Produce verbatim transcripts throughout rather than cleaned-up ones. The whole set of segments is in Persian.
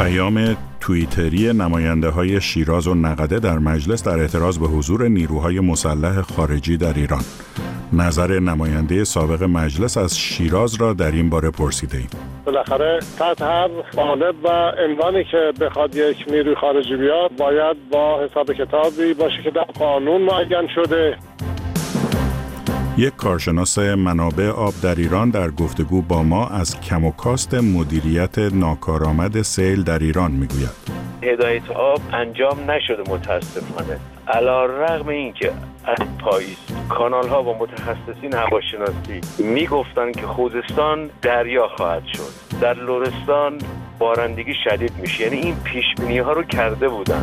پیام توییتری نماینده های شیراز و نقده در مجلس در اعتراض به حضور نیروهای مسلح خارجی در ایران. نظر نماینده سابق مجلس از شیراز را در این باره پرسیده ایم. بالاخره تحت هر قالب و عنوانی که بخواد یک نیروی خارجی بیاد باید با حساب کتابی باشه که در قانون معین شده. یک کارشناس منابع آب در ایران در گفتگو با ما از کم و کاست مدیریت ناکارآمد سیل در ایران میگوید. هدایت آب انجام نشده متاسفانه. علی‌رغم اینکه از پاییز کانال ها با متخصصین هواشناسی میگفتن که خوزستان دریا خواهد شد، در لرستان بارندگی شدید میشه، یعنی این پیش بینی ها رو کرده بودن.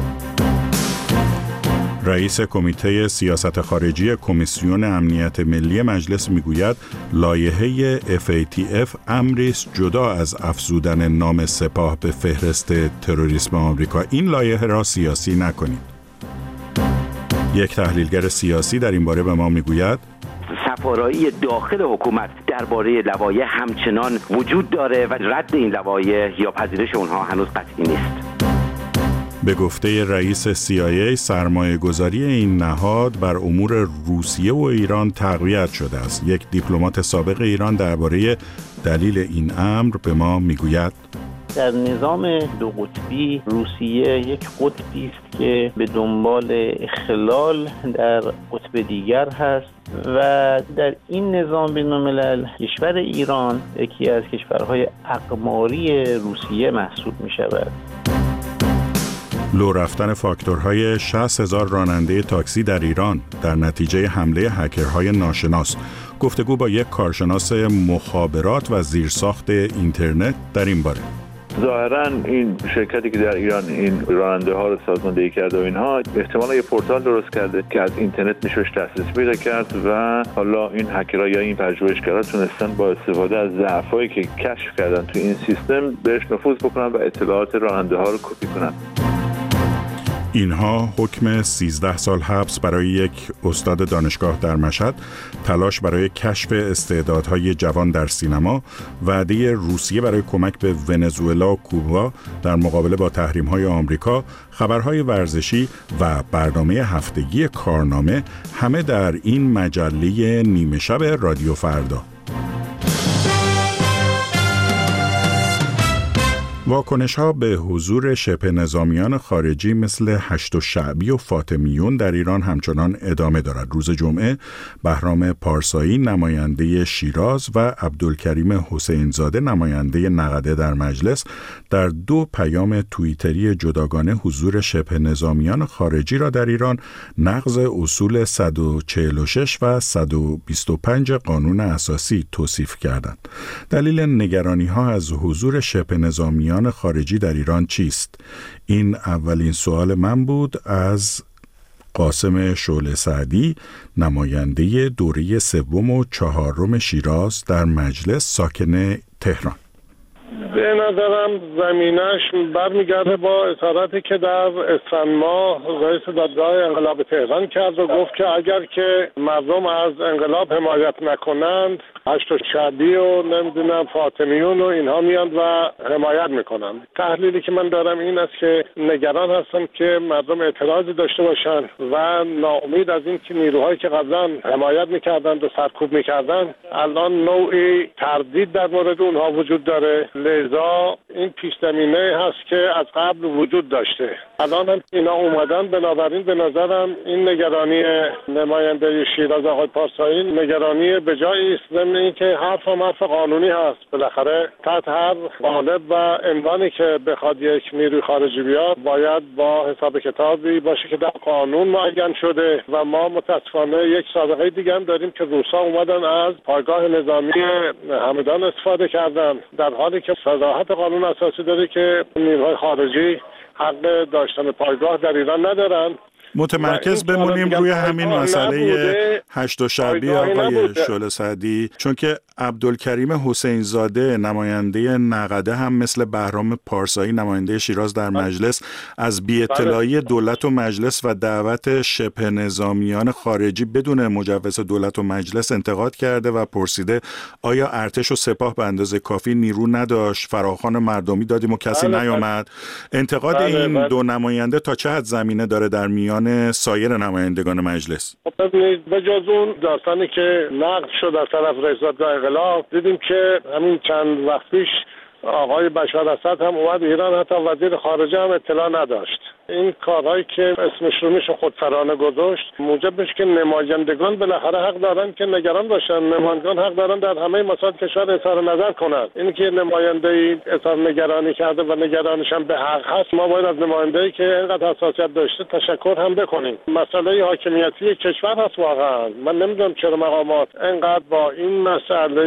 رئیس کمیته سیاست خارجی کمیسیون امنیت ملی مجلس میگوید لایحه اف ای تی اف امری است جدا از افزودن نام سپاه به فهرست تروریسم آمریکا. این لایحه را سیاسی نکنید. یک تحلیلگر سیاسی در این باره به ما میگوید سفارایی داخل حکومت درباره لوایح همچنان وجود داره و رد این لوایح یا پذیرش اونها هنوز قطعی نیست. به گفته رئیس سی آی ای سرمایه گذاری این نهاد بر امور روسیه و ایران تقویت شده است. یک دیپلمات سابق ایران درباره دلیل این امر به ما میگوید در نظام دو قطبی روسیه یک قطبی است که به دنبال اخلال در قطب دیگر هست و در این نظام بین‌الملل کشور ایران یکی از کشورهای اقماری روسیه محسوب می شود. لو رفتن فاکتورهای شصت هزار راننده تاکسی در ایران در نتیجه حمله هکرهای ناشناس. گفتگو با یک کارشناس مخابرات و زیرساخت اینترنت در این باره. ظاهراً این شرکتی که در ایران این راننده ها رو سازماندهی کرده و اینها احتمالاً یه پورتال درست کرده که از اینترنت میشوش دسترسی پیدا کرد و حالا این هکرها یا این پژوهشگرا تونستن با استفاده از ضعفایی که کشف کردن تو این سیستم بهش نفوذ بکنن و اطلاعات راننده ها رو کپی کنن. اینها حکم سیزده سال حبس برای یک استاد دانشگاه در مشهد، تلاش برای کشف استعدادهای جوان در سینما، وعده روسیه برای کمک به ونزوئلا و کوبا در مقابله با تحریم‌های آمریکا، خبرهای ورزشی و برنامه هفتگی کارنامه، همه در این مجله نیمه شب رادیو فردا. واکنش‌ها به حضور شبه نظامیان خارجی مثل هشت شعبی و فاطمیون در ایران همچنان ادامه دارد. روز جمعه بهرام پارسایی نماینده شیراز و عبدالکریم حسینزاده نماینده نقده در مجلس در دو پیام توییتری جداگانه حضور شبه نظامیان خارجی را در ایران نقض اصول صد و چهل و شش و صد و بیست و پنج قانون اساسی توصیف کردند. دلیل نگرانی‌ها از حضور شبه نظامیان خارجی در ایران چیست؟ این اولین سوال من بود از قاسم شعله سعدی نماینده دوره سوم و چهارم شیراز در مجلس ساکن تهران. به نظرم زمینش برمیگرده با اظهاراتی که در اسفند ماه رئیس دادگاه انقلاب تهران کرد و گفت که اگر که مردم از انقلاب حمایت نکنند هشت شعبی و نمیدونم فاطمیون و اینها میاند و حمایت میکنن. تحلیلی که من دارم این است که نگران هستم که مردم اعتراضی داشته باشن و ناامید از این که نیروهایی که قبلا حمایت میکردند و سرکوب میکردند الان نوعی تردید در مورد اونها وجود داره. لذا این پیش زمینه هست که از قبل وجود داشته. الان هم اینا اومدن، بنابراین به نظرم این نگرانی نماینده شیراز آقای پارسایی نگرانی به جایی است، ضمن اینکه حرف و حرف قانونی هست. بالاخره تحت هر قالب و عنوانی که بخواد یک نیروی خارجی بیاد باید با حساب کتابی باشه که در قانون معین شده و ما متاسفانه یک سابقه دیگه هم داریم که روسا اومدن از پایگاه نظامی همدان استفاده کردن، در حالی که صراحت قانون اساسی داره که نیروهای خارجی حق داشتن پایگاه در ایران ندارن. متمرکز بمونیم روی همین مسئله هشت شعبی آقای شعله سعدی، چون که عبدالکریم حسین زاده نماینده نقده هم مثل بهرام پارسایی نماینده شیراز در مجلس از بی‌اطلاعی دولت و مجلس و دعوت شبه نظامیان خارجی بدون مجوز دولت و مجلس انتقاد کرده و پرسیده آیا ارتش و سپاه به اندازه کافی نیرو نداشت؟ فراخوان مردمی دادیم و کسی بله نیامد. انتقاد بله این بله. دو نماینده تا چه حد زمینه داره در میان سایر نمایندگان مجلس؟ ببینید به جز اون داستانی که نقد شد از طرف رئیس دادگاه انقلاب، دیدیم که همین چند وقت پیش آقای بشار اسد هم اومد ایران، حتی وزیر خارجه هم اطلاع نداشت. این کارهایی که اسمش رو میشه خودسرانه گذاشت موجب میشه که نمایندگان بالاخره حق دارن که نگران باشن. نمایندگان حق دارن در همه مسائل کشور اظهار نظر کنن. این که نماینده اظهار نگرانی کرده و نگرانش هم به حق هست، ما باید از نماینده‌ای که اینقدر حساسیت داشته تشکر هم بکنیم. مسئله حاکمیتی کشور هست واقعا. من نمیدونم چرا مقامات اینقدر با این مسئله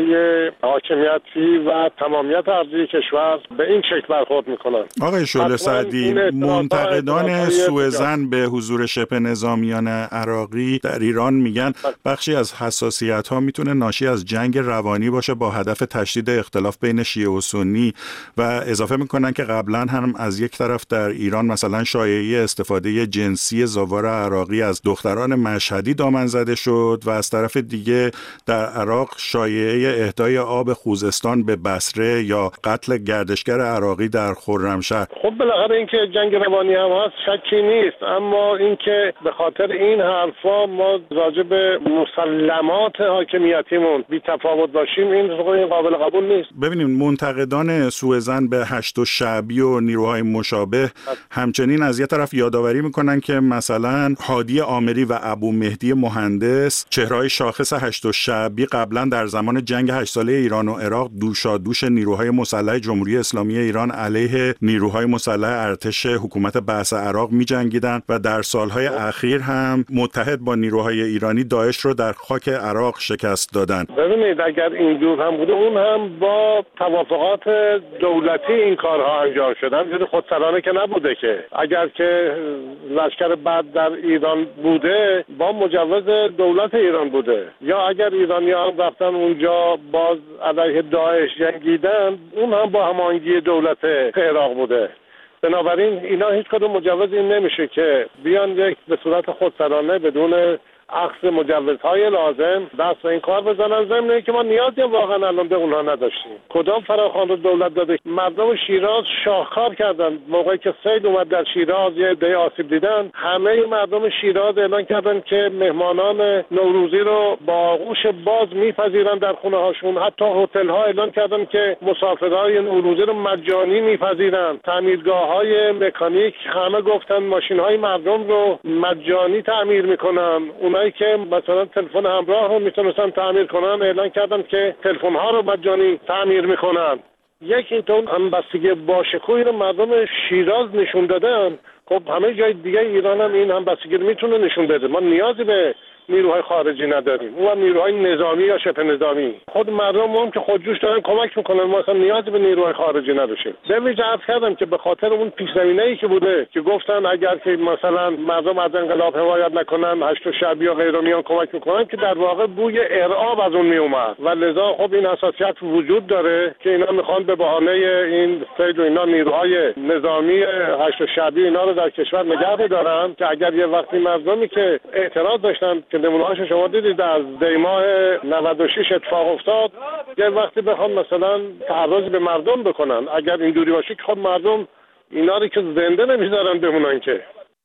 حاکمیتی و تمامیت ارضی کشور به این شکل برخورد میکنن. آقای شعله سعدی، منتقد دان سوء ظن به حضور شبه نظامیان عراقی در ایران میگن بخشی از حساسیت‌ها میتونه ناشی از جنگ روانی باشه با هدف تشدید اختلاف بین شیعه و سنی و اضافه میکنن که قبلا هم از یک طرف در ایران مثلا شایعه استفاده جنسی زوار عراقی از دختران مشهدی دامن زده شد و از طرف دیگه در عراق شایعه اهدای آب خوزستان به بصره یا قتل گردشگر عراقی در خرمشهر. خب بالاخره اینکه جنگ روانی هم شکی نیست، اما اینکه به خاطر این حرفا ما راجع به مسلمات حاکمیتیمون بی تفاوت باشیم، این قابل قبول نیست. ببینیم منتقدان سوء ظن به هشت شعبی و نیروهای مشابه همچنین از یه طرف یادآوری میکنن که مثلا هادی آمری و ابو مهدی مهندس چهره‌های شاخص هشت شعبی قبلا در زمان جنگ هشت ساله ایران و عراق دوشادوش نیروهای مسلح جمهوری اسلامی ایران علیه نیروهای مسلح ارتش حکومت بعث عراق می جنگیدن و در سالهای اخیر هم متحد با نیروهای ایرانی داعش رو در خاک عراق شکست دادن. ببینید اگر اینجور هم بوده، اون هم با توافقات دولتی این کارها انجام شدن، یعنی خودسرانه که نبوده. که اگر که لشکر بعد در ایران بوده با مجوز دولت ایران بوده، یا اگر ایرانیان رفتن اونجا باز علیه داعش جنگیدن، اون هم با هماهنگی دولت عراق بوده. بنابراین اینا هیچ کدوم مجوز این نمیشه که بیان یک به صورت خودسرانه بدون اخذ مجوزهای لازم دست به این کار بزنن، ضمن که ما نیازی واقعا الان به اونها نداشتیم. کدام فراخوان رو دولت داده؟ مردم شیراز شاهکار کردن. موقعی که سیل اومد در شیراز یه عده آسیب دیدن، همه مردم شیراز اعلان کردن که مهمانان نوروزی رو با آغوش باز میپذیرن در خونه هاشون. حتی هتل ها اعلان کردن که مسافرای نوروزی رو مجانی میپذیرن. تعمیرگاه های مکانیک همه گفتن ماشین های مردم رو مجانی تعمیر میکنن. اونایی که مثلا تلفن همراه رو میتونستن تعمیر کنن اعلان کردن که تلفن ها رو مجانی تعمیر میکنن. یک اینطور همبستگی باشکوهی رو مردم شیراز نشون دادن. خب همه جای دیگه ایران هم این همبستگی رو میتونه نشون بده. ما نیازی به نیروهای خارجی نداریم، اون نیروهای نظامی یا شبه نظامی. خود مردم هم که خودجوش دارن کمک میکنن، ما اصلا نیازی به نیروهای خارجی نداشتیم. به ویژه عرض کردم که به خاطر اون پیش زمینه‌ای که بوده که گفتن اگر که مثلا مردم از انقلاب حمایت نکنن، هشت شعبی یا غیره میان کمک میکنن، که در واقع بوی ارعاب از اون میومد و لذا خب این حساسیت وجود داره که اینا میخوان به بهانه این سیل و اینا نیروهای نظامی هشت شعبی اینا رو در کشور نگه دارن، که اگر یه وقتی مردمی که اعتراض داشتن که نمونه‌هاش شما دیدید از دیماه نود و شش اتفاق افتاد، یه وقتی بخوان مثلا تعرض به مردم بکنن، اگر اینجوری باشه که خب مردم اینا رو که زنده نمیذارن بمونن. که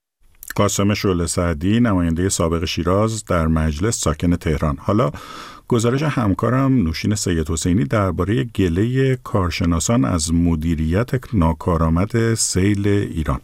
قاسم شعله سعدی نماینده سابق شیراز در مجلس ساکن تهران. حالا گزارش همکارم نوشین سید حسینی درباره گله کارشناسان از مدیریت ناکارآمد سیل ایران.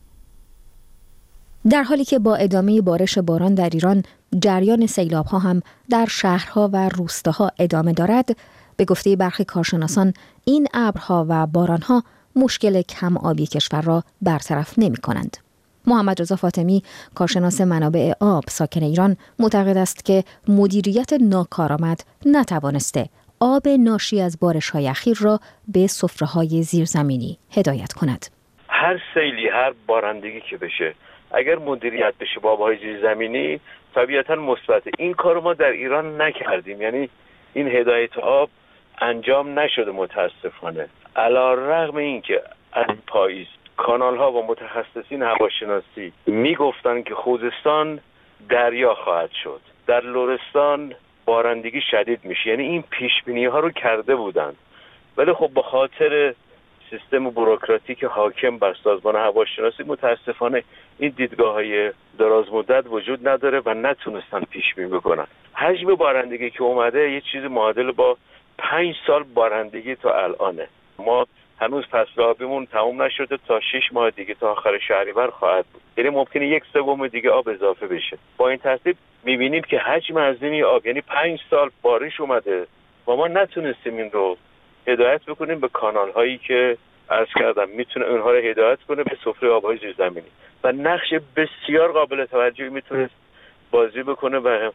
در حالی که با ادامه بارش باران در ایران جریان سیلاب‌ها هم در شهرها و روستاها ادامه دارد، به گفته برخی کارشناسان این ابرها و بارانها مشکل کم آبی کشور را برطرف نمی‌کنند. محمد رضا فاطمی، کارشناس منابع آب ساکن ایران، معتقد است که مدیریت ناکارآمد نتوانسته آب ناشی از بارش‌های اخیر را به سفره‌های زیرزمینی هدایت کند. هر سیلی، هر بارندگی که بشه، اگر مدیریت بشه با آبهای زیرزمینی طبیعتاً مثبته. این کارو ما در ایران نکردیم، یعنی این هدایت آب انجام نشده متاسفانه. علی‌رغم اینکه از پاییز کانال ها و متخصصین هواشناسی میگفتن که خوزستان دریا خواهد شد، در لرستان بارندگی شدید میشه، یعنی این پیش بینی ها رو کرده بودن، ولی خب به خاطر سیستم بوروکراتیک حاکم بر سازمان هواشناسی متاسفانه این دیدگاه‌های دراز مدت وجود نداره و نتونستن پیش بینی بکنن. حجم بارندگی که اومده یه چیز معادل با پنج سال بارندگی تا الانه. ما هنوز فصل آبیمون تموم نشده، تا شش ماه دیگه تا آخر شهریور خواهد بود، یعنی ممکنه یک سوم دیگه آب اضافه بشه. با این ترتیب می‌بینیم که حجم عظیمی آب، یعنی پنج سال بارش اومده و ما نتونستیم این رو هدایت بکنیم به کانال هایی که عرض کردم میتونه اونها رو هدایت کنه به سفره آبهای زیرزمینی و نقش بسیار قابل توجهی میتونه بازی بکنه و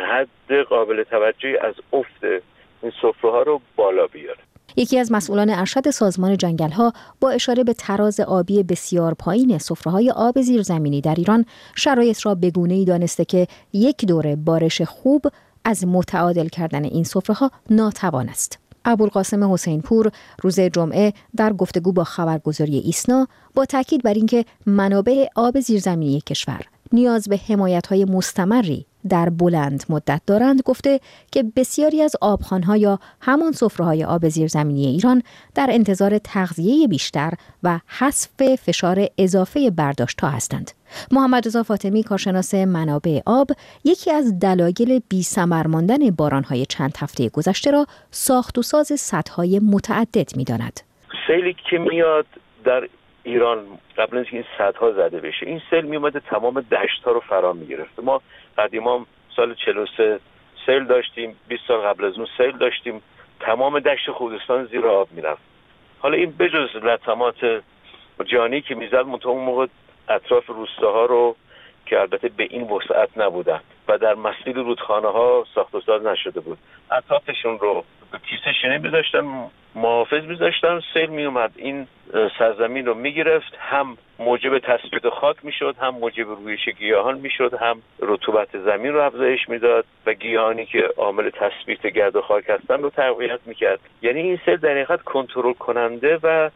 حد قابل توجهی از افت این سفره ها رو بالا بیاره. یکی از مسئولان ارشد سازمان جنگل‌ها با اشاره به تراز آبی بسیار پایین سفره‌های آب زیرزمینی در ایران شرایط را به گونه‌ای دانسته که یک دوره بارش خوب از متعادل کردن این سفره‌ها ناتوان است. ابوالقاسم حسین پور روز جمعه در گفتگو با خبرگزاری ایسنا با تاکید بر اینکه منابع آب زیرزمینی کشور نیاز به حمایت‌های مستمری در بلند مدت دارند گفته که بسیاری از آبخوان‌ها یا همان سفره‌های آب زیرزمینی ایران در انتظار تغذیه بیشتر و حذف فشار اضافه برداشت‌ها هستند. محمد رضا فاطمی کارشناس منابع آب یکی از دلایل بی‌ثمر ماندن باران‌های چند هفته گذشته را ساخت و ساز سدهای متعدد می‌داند. سیلی که میاد در ایران قبل از این سدها زده بشه، این سیل میومده تمام دشت‌ها رو فرا می‌گرفت. ما قدیما سال چهل و سه سیل داشتیم، بیست سال قبل از اون سیل داشتیم، تمام دشت خوزستان زیر آب میرفت. حالا این بجز لطمات جانی که میزد منطقه اون موقع اطراف روستاها رو که البته به این وسعت نبودن و در مسیر رودخانه ها ساخت و ساز نشده بود، اطرافشون رو کیسه شنه میذاشتن، محافظ میذاشتن، سیل میومد این سرزمین رو میگرفت، هم موجب تثبیت خاک میشد، هم موجب رویش گیاهان میشد، هم رطوبت زمین رو افزایش میداد و گیاهانی که عامل تثبیت گرد و خاک هستن رو تقویت میکرد. یعنی این سیل در حقیقت کنترل کننده و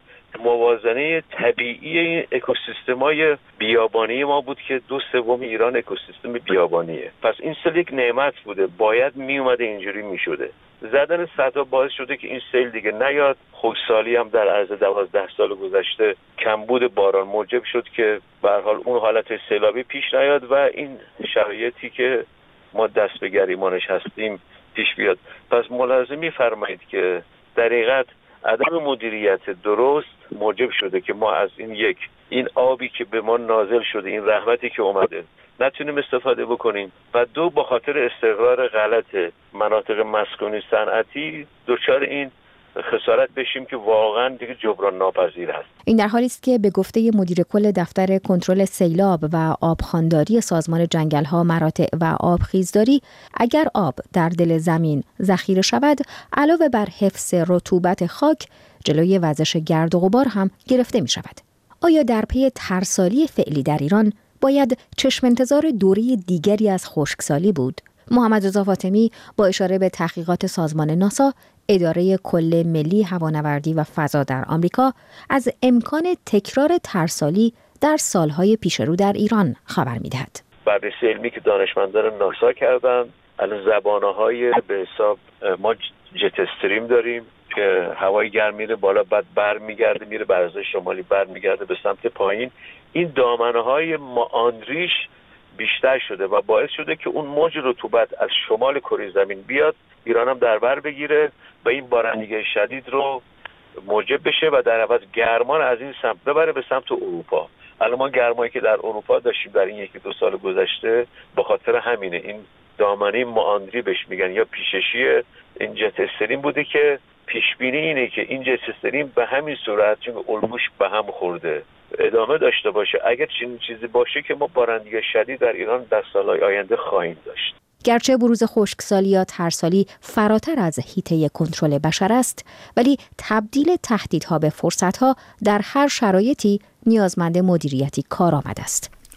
موازنه طبیعی این اکوسیستم‌های بیابانی ما بود که دو سوم ایران اکوسیستم بیابانیه. پس این سیل یک نعمت بوده، باید میومده اینجوری میشده. زدن سدها باعث شده که این سیل دیگه نیاد. خشکسالی هم در عرض دوازده سال گذشته کمبود باران موجب شد که به هر حال اون حالت سیلابی پیش نیاد و این شرایطی که ما دست به گریمانش هستیم پیش بیاد. پس ملاحظه می‌فرمایید که در حقیقت عدم مدیریت درست موجب شده که ما از این یک این آبی که به ما نازل شده، این رحمتی که اومده، نتونیم استفاده بکنیم و دو با خاطر استقرار غلط مناطق مسکونی صنعتی دچار این خسارت بشیم که واقعا دیگه جبران ناپذیر است. این در حالی است که به گفته مدیر کل دفتر کنترل سیلاب و آبخوانداری سازمان جنگل‌ها مراتع و آبخیزداری، اگر آب در دل زمین ذخیره شود علاوه بر حفظ رطوبت خاک جلوی وزش گرد و غبار هم گرفته می شود. آیا در پی ترسالی فعلی در ایران باید چشم انتظار دوره دیگری از خشکسالی بود؟ محمد رضا فاطمی با اشاره به تحقیقات سازمان ناسا، اداره کل ملی هوانوردی و فضا در آمریکا، از امکان تکرار ترسالی در سالهای پیش رو در ایران خبر می‌دهد. بررسی علمی که دانشمندان ناسا کردن، الان زبانه‌های به حساب ما جت استریم داریم که هوای گرم میره بالا بعد برمیگرده میره برزه شمالی برمیگرده به سمت پایین. این دامنه‌های ماندریش بیشتر شده و باعث شده که اون موج رطوبت از شمال کره زمین بیاد ایران هم در بر بگیره و این بارندگی شدید رو موجب بشه و در عوض گرمان از این سمت ببره به سمت اروپا. الان ما گرمایی که در اروپا داشتیم در این یکی دو سال گذشته به خاطر همینه، این دامنه ماندری بهش میگن یا پیششی این جت استریم بوده که پیش بینی اینه که این جت استریم به همین صورت چون الگوش به هم خورده ادامه داشته باشه. اگر چنین چیزی باشه که ما بارندگی شدید در ایران در سالهای آینده خواهیم داشت. گرچه بروز خشکسالی یا ترسالی فراتر از حیطه کنترل بشر است، ولی تبدیل تهدیدها به فرصتها در هر شرایطی نیازمند مدیریتی کارآمد است.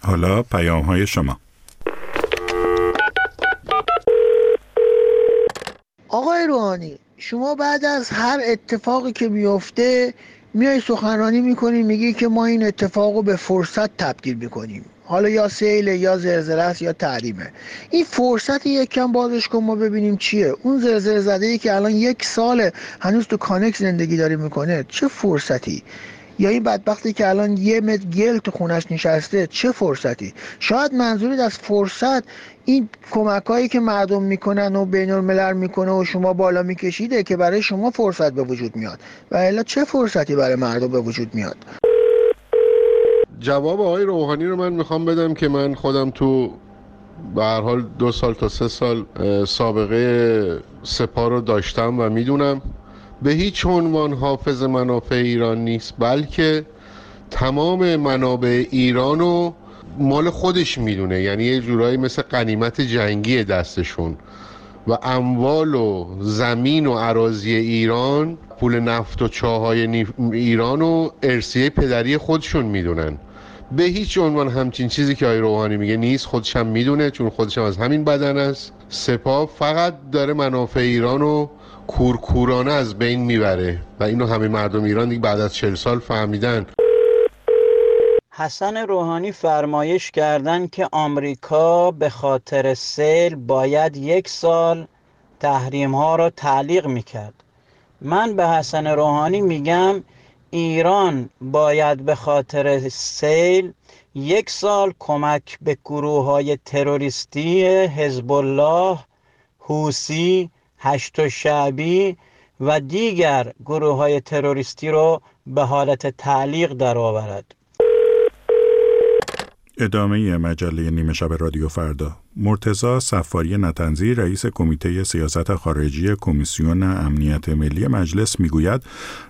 حالا پیام های شما. آقای روحانی، شما بعد از هر اتفاقی که میفته میای سخنرانی میکنی، میگی که ما این اتفاق رو به فرصت تبدیل میکنیم، حالا یا سیل یا زلزله است یا تحریمه. این فرصت یک کم بازش کن ما ببینیم چیه. اون زلزله زده ای که الان یک ساله هنوز تو کانکس زندگی داره میکنه، چه فرصتی؟ یا این بدبختی که الان یه متر گل تو خونش نشسته، چه فرصتی؟ شاید منظورت از فرصت این کمکایی که مردم میکنن و بین الملل میکنه و شما بالا میکشیده که برای شما فرصت به وجود میاد، و الا چه فرصتی برای مردم به وجود میاد؟ جواب آقای روحانی رو من میخوام بدم که من خودم تو به هر حال دو سال تا سه سال سابقه سپاه رو داشتم و میدونم به هیچ عنوان حافظ منافع ایران نیست، بلکه تمام منابع ایران رو مال خودش میدونه، یعنی یه جورایی مثل غنیمت جنگی دستشون و اموال و زمین و اراضی ایران، پول نفت و چاهای ایران و ارثیه پدری خودشون میدونن. به هیچ عنوان همچین چیزی که آقای روحانی میگه نیست، خودش هم میدونه چون خودش هم از همین بدن است. سپاه فقط داره منافع ایران رو کورکورانه از بین میبره و اینو همه مردم ایران دیگه بعد از چهل سال فهمیدن. حسن روحانی فرمایش کردن که آمریکا به خاطر سیل باید یک سال تحریم ها را تعلیق میکرد. من به حسن روحانی میگم ایران باید به خاطر سیل یک سال کمک به گروه های تروریستی حزب الله، حوثی، هشت شعبی و دیگر گروه های تروریستی رو به حالت تعلیق در آورد. ادامه مجله نیمه شب رادیو فردا. مرتضی صفاری نطنزی رئیس کمیته سیاست خارجی کمیسیون امنیت ملی مجلس میگوید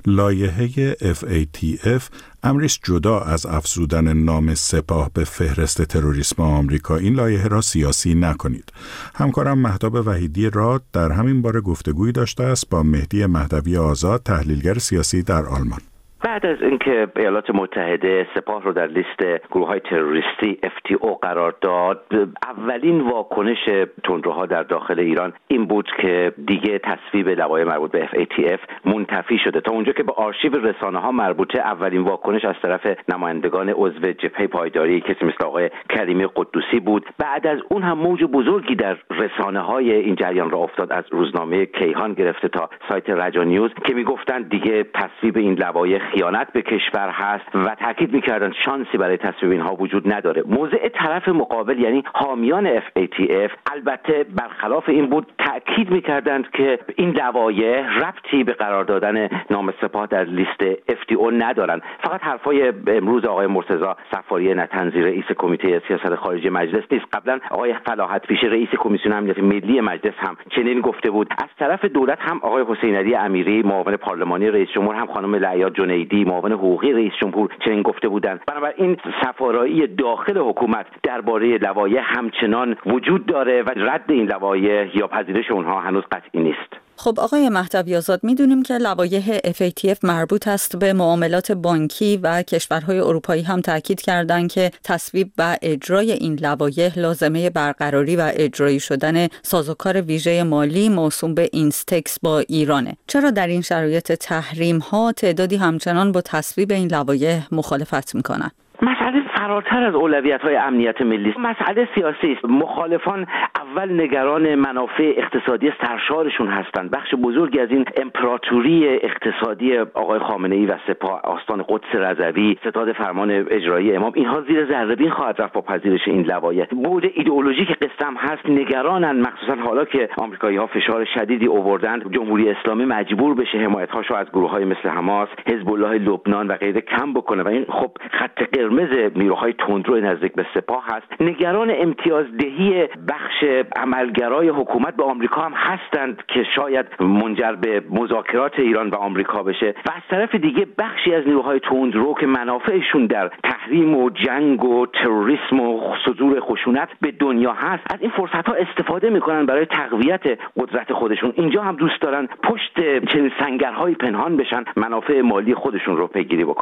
لایحه اف ای تی اف امری است جدا از افزودن نام سپاه به فهرست تروریسم آمریکا. این لایحه را سیاسی نکنید. همکارم مهتاب وحیدی راد در همین باره گفتگویی داشته است با مهدی مهدوی آزاد، تحلیلگر سیاسی در آلمان. بعد از اینکه ایالات متحده سپاه رو در لیست گروه‌های تروریستی اف تی او قرار داد، اولین واکنش تندروها در داخل ایران این بود که دیگه تصویب لوایح مربوط به اف ای تی اف منتفی شده. تا اونجا که به آرشیو رسانه‌ها مربوطه، اولین واکنش از طرف نمایندگان عضو جبهه پایداری کسی مثل آقای کریمی قدوسی بود. بعد از اون هم موج بزرگی در رسانه‌های این جریان را افتاد، از روزنامه کیهان گرفته تا سایت رجا نیوز که میگفتند دیگه تصویب این لوایح خیانت به کشور هست و تاکید میکردن شانسی برای تصویب اینها وجود نداره. موضع طرف مقابل یعنی حامیان اف ای تی اف البته برخلاف این بود، تاکید میکردند که این لوایح ربطی به قرار دادن نام سپاه در لیست اف تی او ندارن. فقط حرفای امروز آقای مرتضی صفاری نطنزی رئیس کمیته سیاست خارجی مجلس نیست. قبلا آقای فلاحت فیشه رئیس کمیسیون امنیت ملی مجلس هم چنین گفته بود. از طرف دولت هم آقای حسین علی امیری معاون پارلمانی رئیس جمهور، هم خانم لعیا جنیدی معاون حقوقی رئیس جمهور چنین گفته بودند. بنابراین سفارایی داخل حکومت درباره لوایح همچنان وجود داره و رد این لوایح یا پذیرش اونها هنوز قطعی نیست. خب آقای مهدوی آزاد، میدونیم که لوایح اف ای تی اف مربوط است به معاملات بانکی و کشورهای اروپایی هم تاکید کردند که تصویب و اجرای این لوایح لازمه برقراری و اجرایی شدن سازوکار ویژه مالی موسوم به اینستکس با ایرانه. چرا در این شرایط تحریم ها تعدادی همچنان با تصویب این لوایح مخالفت میکنن؟ مسئله فراتر از اولویت‌های امنیت ملی است. مسئله سیاسی است. مخالفان اول نگران منافع اقتصادی سرشارشون هستند. بخش بزرگی از این امپراتوری اقتصادی آقای خامنه‌ای و سپاه، آستان قدس رضوی، ستاد فرمان اجرایی امام، اینها زیر ذره‌بین خواهد رفت با پذیرش این لوایح. بود ایدئولوژیک قصه هم هست. نگرانن مخصوصا حالا که آمریکایی‌ها فشار شدیدی آوردند جمهوری اسلامی مجبور بشه حمایت‌هاشو از گروه‌های مثل حماس، حزب الله لبنان و غیره کم بکنه و این خب خط قرمز نیروهای تندرو نزدیک به سپاه هست. نگران امتیازدهی بخش عملگرای حکومت به آمریکا هم هستند که شاید منجر به مذاکرات ایران و آمریکا بشه و از طرف دیگه بخشی از نیروهای تندرو که منافعشون در تحریم و جنگ و تروریسم و صدور خشونت به دنیا هست، از این فرصت‌ها استفاده میکنن برای تقویت قدرت خودشون. اینجا هم دوست دارن پشت چنین سنگرهای پنهان بشن، منافع مالی خودشون رو پیگیری بکنند.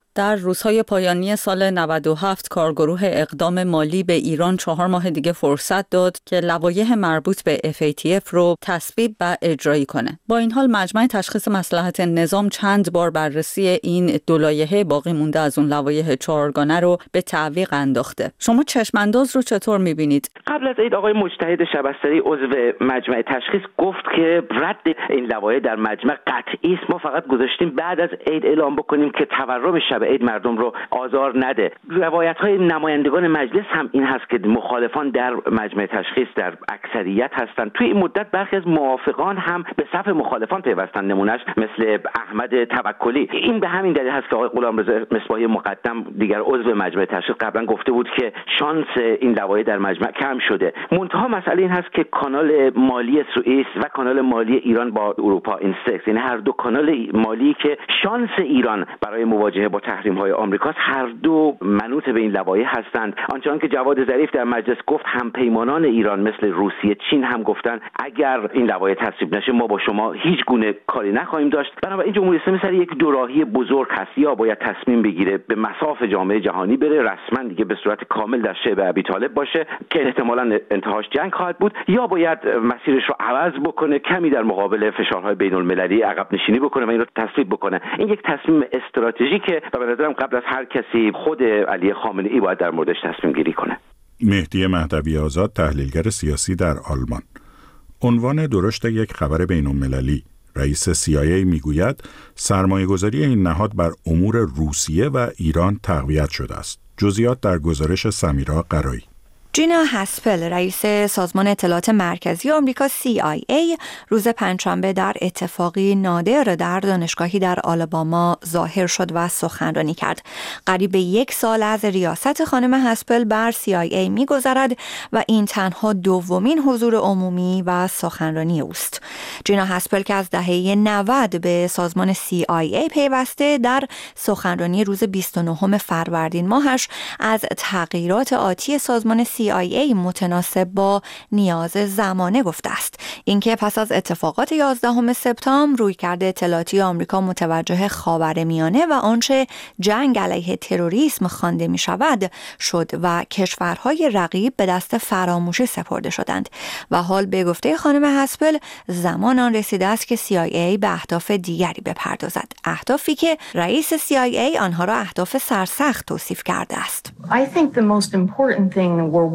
در روزهای پایانی سال نود و هفت کارگروه اقدام مالی به ایران چهار ماه دیگه فرصت داد که لوایح مربوط به اف ای تی اف رو تصویب و اجرایی کنه. با این حال مجمع تشخیص مصلحت نظام چند بار بررسی این دو لایحه باقی مونده از اون لوایح چهارگانه رو به تعویق انداخته. شما چشمانداز رو چطور می‌بینید؟ قبل از عید آقای مجتهد شبستری عضو مجمع تشخیص گفت که رد این لوایح در مجمع قطعی است. ما فقط گذاشتیم بعد از عید اعلام بکنیم که تورم شب عید مردم رو آزار نده. روایت‌های نمایندگان مجلس هم این هست که مخالفان در مجمع تشخیص در اکثریت هستند. توی این مدت برخی از موافقان هم به صف مخالفان پیوستن، نمونهش مثل احمد توکلی. این به همین دلیل هست که آقای غلامرضا مصباحی مقدم دیگر عضو مجمع تشخیص قبلا گفته بود که شانس این لوایح در مجمع کم شده. منتها مسئله این هست که کانال مالی سوئیس و کانال مالی ایران با اروپا اینستکس، یعنی هر دو کانال مالی که شانس ایران برای مواجهه با تحریم‌های آمریکا هر دو منوط به این لوایح هستند. آنچنان که جواد ظریف در مجلس گفت، همپیمانان ایران مثل روسیه، چین هم گفتن اگر این لوایح تصویب نشه ما با شما هیچ گونه کاری نخواهیم داشت. بنابراین جمهوری اسلامی سر یک دوراهی بزرگ هست، یا باید تصمیم بگیره به مصاف جامعه جهانی بره، رسما دیگه به صورت کامل در شبه ابی طالب باشه که احتمالاً انتهاش جنگ خواهد بود، یا باید مسیرش رو عوض بکنه، کمی در مقابل فشارهای بین‌المللی عقب نشینی بکنه و این رو تصویب بکنه. این یک تصمیم استراتژیکه و به نظرم قبل از هر کسی خود علی خامنه‌ای باید در موردش تصمیم گیری کنه. مهدی مهدوی آزاد، تحلیلگر سیاسی در آلمان. عنوان درشت یک خبر بین‌المللی، رئیس سی آی ای میگوید سرمایه‌گذاری این نهاد بر امور روسیه و ایران تقویت شده است. جزئیات در گزارش سمیرا قرایی. جینا هاسپل، رئیس سازمان اطلاعات مرکزی آمریکا سی آی ای، روز پنجشنبه در اتفاقی نادر در دانشگاهی در آلاباما ظاهر شد و سخنرانی کرد. قریب یک سال از ریاست خانم هاسپل بر سی آی ای می‌گذرد و این تنها دومین حضور عمومی و سخنرانی اوست. جینا هاسپل که از دهه نود به سازمان سی آی ای پیوسته، در سخنرانی روز بیست و نهم فروردین ماهش از تغییرات آتی سازمان سی آی ای متناسب با نیاز زمانه گفته است. اینکه پس از اتفاقات یازدهم سپتامبر رویکرد اطلاعاتی آمریکا متوجه خاورمیانه و آنچه جنگ علیه تروریسم خوانده می شود شد و کشورهای رقیب به دست فراموشی سپرده شدند و حال به گفته خانم هاسپل زمان آن رسیده است که سی آی ای به اهداف دیگری بپردازد، اهدافی که رئیس سی آی ای آنها را اهداف سرسخت توصیف کرده است. I think the most important thing we're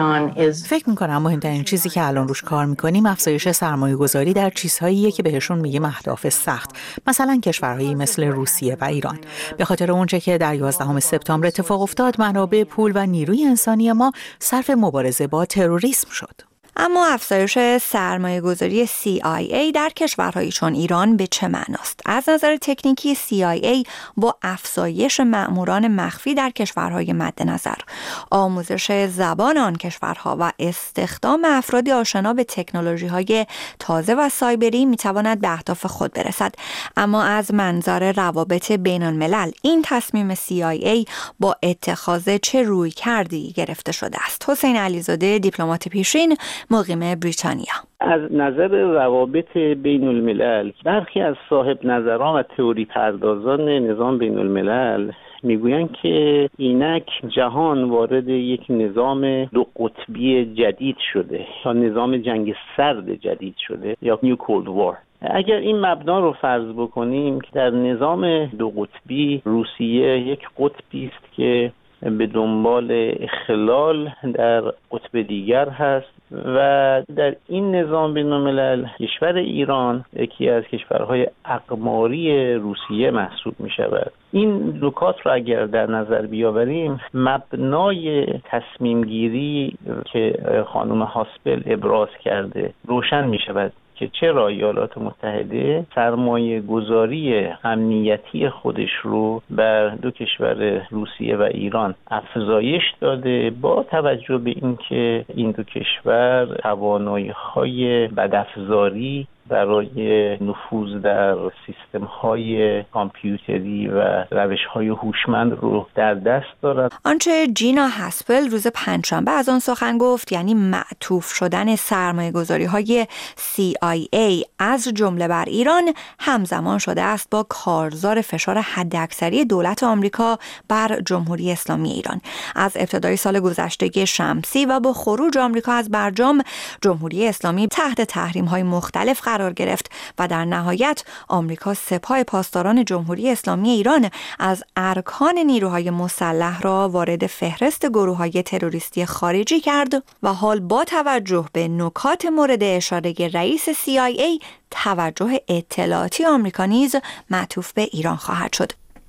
فکر میکنم مهمترین چیزی که الان روش کار میکنیم افزایش سرمایه گذاری در چیزهاییه که بهشون میگیم اهداف سخت، مثلا کشورهایی مثل روسیه و ایران. به خاطر اونچه که در یازدهم سپتامبر اتفاق افتاد، منابع پول و نیروی انسانی ما صرف مبارزه با تروریسم شد. اما افزایش سرمایه گذاری سی آی ای در کشورهایی چون ایران به چه معناست؟ از نظر تکنیکی سی آی ای با افزایش مأموران مخفی در کشورهای مد نظر، آموزش زبان آن کشورها و استخدام افرادی آشنا به تکنولوژی‌های تازه و سایبری میتواند به اهداف خود برسد. اما از منظر روابط بین الملل این تصمیم سی آی ای با اتخاذ چه روی کردی گرفته شده است؟ حسین علیزاده، دیپلمات پیشین، مقیم بریتانیا. از نظر روابط بین الملل، برخی از صاحب نظران و تئوری پردازان نظام بین الملل میگویند که اینک جهان وارد یک نظام دو قطبی جدید شده یا نظام جنگ سرد جدید شده یا نیو کولد وار. اگر این مبنا رو فرض بکنیم که در نظام دو قطبی روسیه یک قطبی است که به دنبال اخلال در قطب دیگر هست و در این نظام بین‌الملل کشور ایران یکی از کشورهای اقماری روسیه محسوب می شود. این نکات را اگر در نظر بیاوریم، مبنای تصمیم گیری که خانم هاسپل ابراز کرده روشن می شود که چرا ایالات متحده سرمایه گذاری امنیتی خودش رو بر دو کشور روسیه و ایران افزایش داده، با توجه به اینکه این دو کشور توانایی‌های بدافزاری برای نفوذ در سیستم‌های کامپیوتری و روش‌های هوشمند رو در دست دارد. آنچه جینا هسپل روز پنجشنبه از آن سخن گفت، یعنی معطوف شدن سرمایه‌گذاری‌های سی آی ای از جمله بر ایران، همزمان شده است با کارزار فشار حداکثری دولت آمریکا بر جمهوری اسلامی ایران. از ابتدای سال گذشته شمسی و با خروج آمریکا از برجام، جمهوری اسلامی تحت تحریم‌های مختلف قرار گرفت و در نهایت آمریکا سپاه پاسداران جمهوری اسلامی ایران از ارکان نیروهای مسلح را وارد فهرست گروه‌های تروریستی خارجی کرد و حال با توجه به نکات مورد اشاره رئیس سی آی ای توجه اطلاعاتی آمریکا نیز معطوف به ایران خواهد شد.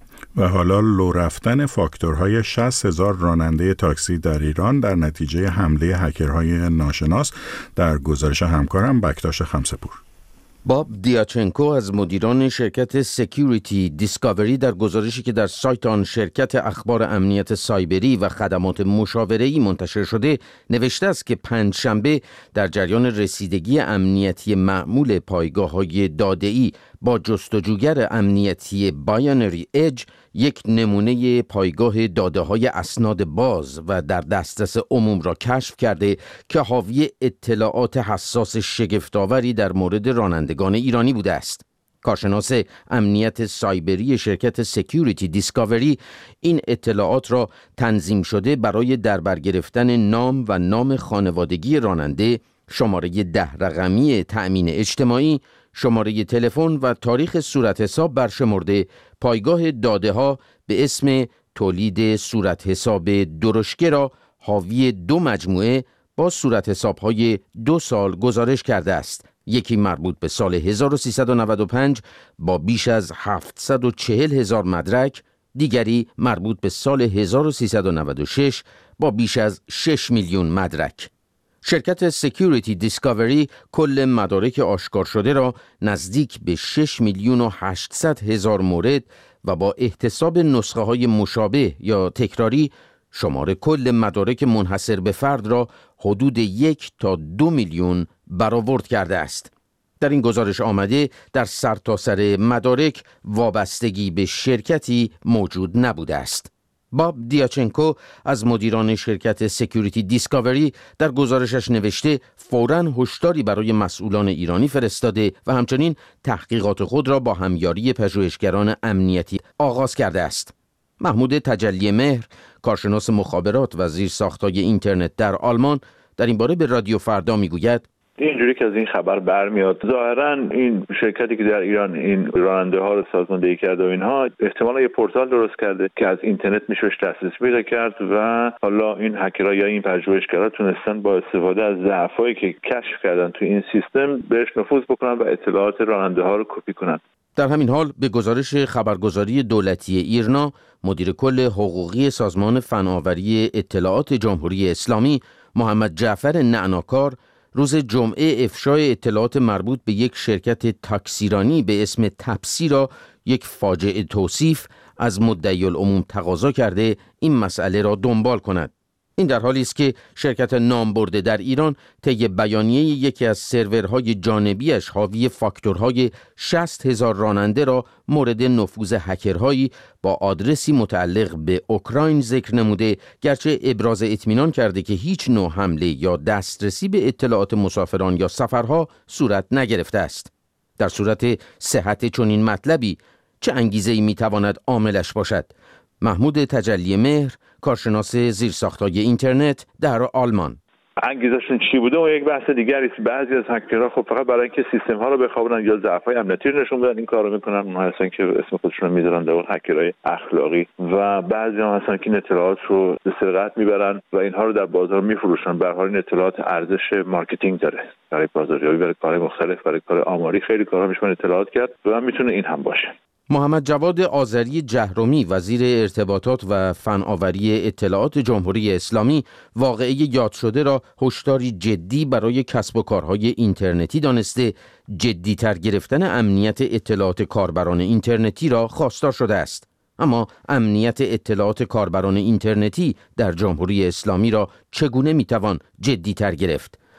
و حالا لو رفتن فاکتورهای شصت هزار راننده تاکسی در ایران در نتیجه حمله هکرهای ناشناس در گزارش همکارم بکتاش خمسه‌پور. باب دیاچنکو از مدیران شرکت سکیوریتی دیسکاوری در گزارشی که در سایت آن شرکت اخبار امنیت سایبری و خدمات مشاوره‌ای منتشر شده نوشته است که پنجشنبه در جریان رسیدگی امنیتی معمول پایگاه‌های داده‌ای با جستجوگر امنیتی باینری اج یک نمونه پایگاه داده‌های اسناد باز و در دسترس عموم را کشف کرده که حاوی اطلاعات حساس شگفت‌آوری در مورد رانندگان ایرانی بوده است. کارشناس امنیت سایبری شرکت سکیوریتی دیسکاوری این اطلاعات را تنظیم شده برای دربر گرفتن نام و نام خانوادگی راننده، شماره ده رقمی تأمین اجتماعی، شماره تلفن و تاریخ صورت حساب برشمرده پایگاه داده ها به اسم تولید صورت حساب درشکه را حاوی دو مجموعه با صورت حساب های دو سال گزارش کرده است. یکی مربوط به سال هزار و سیصد و نود و پنج با بیش از هفتصد و چهل هزار مدرک، دیگری مربوط به سال هزار و سیصد و نود و شش با بیش از شش میلیون مدرک. شرکت سکیوریتی دیسکاوری کل مدارک آشکار شده را نزدیک به شش میلیون و هشتصد هزار مورد و با احتساب نسخه های مشابه یا تکراری شمار کل مدارک منحصر به فرد را حدود یک تا دو میلیون برآورد کرده است. در این گزارش آمده در سرتاسر مدارک وابستگی به شرکتی موجود نبوده است. باب دیاچنکو از مدیران شرکت سکیوریتی دیسکاوری در گزارشش نوشته فوراً هشداری برای مسئولان ایرانی فرستاده و همچنین تحقیقات خود را با همیاری پژوهشگران امنیتی آغاز کرده است. محمود تجلی مهر، کارشناس مخابرات و زیرساخت‌های اینترنت در آلمان، در این باره به رادیو فردا میگوید اینجوری که از این خبر برمیاد ظاهرا این شرکتی که در ایران این راننده ها رو سازماندهی کرده و اینها احتمالا یه پورتال درست کرده که از اینترنت میشه دسترسی پیدا کرد و حالا این هکرها یا این پژوهشگرا تونستن با استفاده از ضعفایی که کشف کردن تو این سیستم بهش نفوذ بکنن و اطلاعات راننده ها رو کپی کنن. در همین حال به گزارش خبرگزاری دولتی ایرنا، مدیر کل حقوقی سازمان فناوری اطلاعات جمهوری اسلامی محمد جعفر نعناکار روز جمعه افشای اطلاعات مربوط به یک شرکت تاکسیرانی به اسم تپسی را یک فاجعه توصیف از مدعی العموم تقاضا کرده این مسئله را دنبال کند. این در حالی است که شرکت نامبرده در ایران طی بیانیه یکی از سرورهای جانبیش حاوی فاکتورهای شصت هزار راننده را مورد نفوذ هکرهایی با آدرسی متعلق به اوکراین ذکر نموده، گرچه ابراز اطمینان کرده که هیچ نوع حمله یا دسترسی به اطلاعات مسافران یا سفرها صورت نگرفته است. در صورت صحت چنین مطلبی چه انگیزه‌ای میتواند عاملش باشد؟ محمود تجلی مهر، کارشناس زیرساخت‌های اینترنت در آلمان: انگیزشون چی بوده و یک بحث دیگری است. بعضی از هکرها خب فقط برای اینکه سیستم ها رو بخوابونن یا ضعف‌های امنیتی رو نشون بدن این کارو میکنن. اونها هستن که اسم خودشون رو میذارن در هکرهای اخلاقی و بعضی هم هستن که این اطلاعات رو به سرقت میبرن و اینها رو در بازار میفروشن. به هر حال این اطلاعات ارزش مارکتینگ داره برای بازاریابی، برای کارهای مختلف، برای کار آماری، خیلی کارها میشه اطلاعات کرد و میتونه این هم باشه. محمد جواد آذری جهرمی، وزیر ارتباطات و فناوری اطلاعات جمهوری اسلامی، واقعه یاد شده را هشداری جدی برای کسب و کارهای اینترنتی دانسته جدی‌تر گرفتن امنیت اطلاعات کاربران اینترنتی را خواستار شده است. اما امنیت اطلاعات کاربران اینترنتی در جمهوری اسلامی را چگونه میتوان جدی‌تر گرفت؟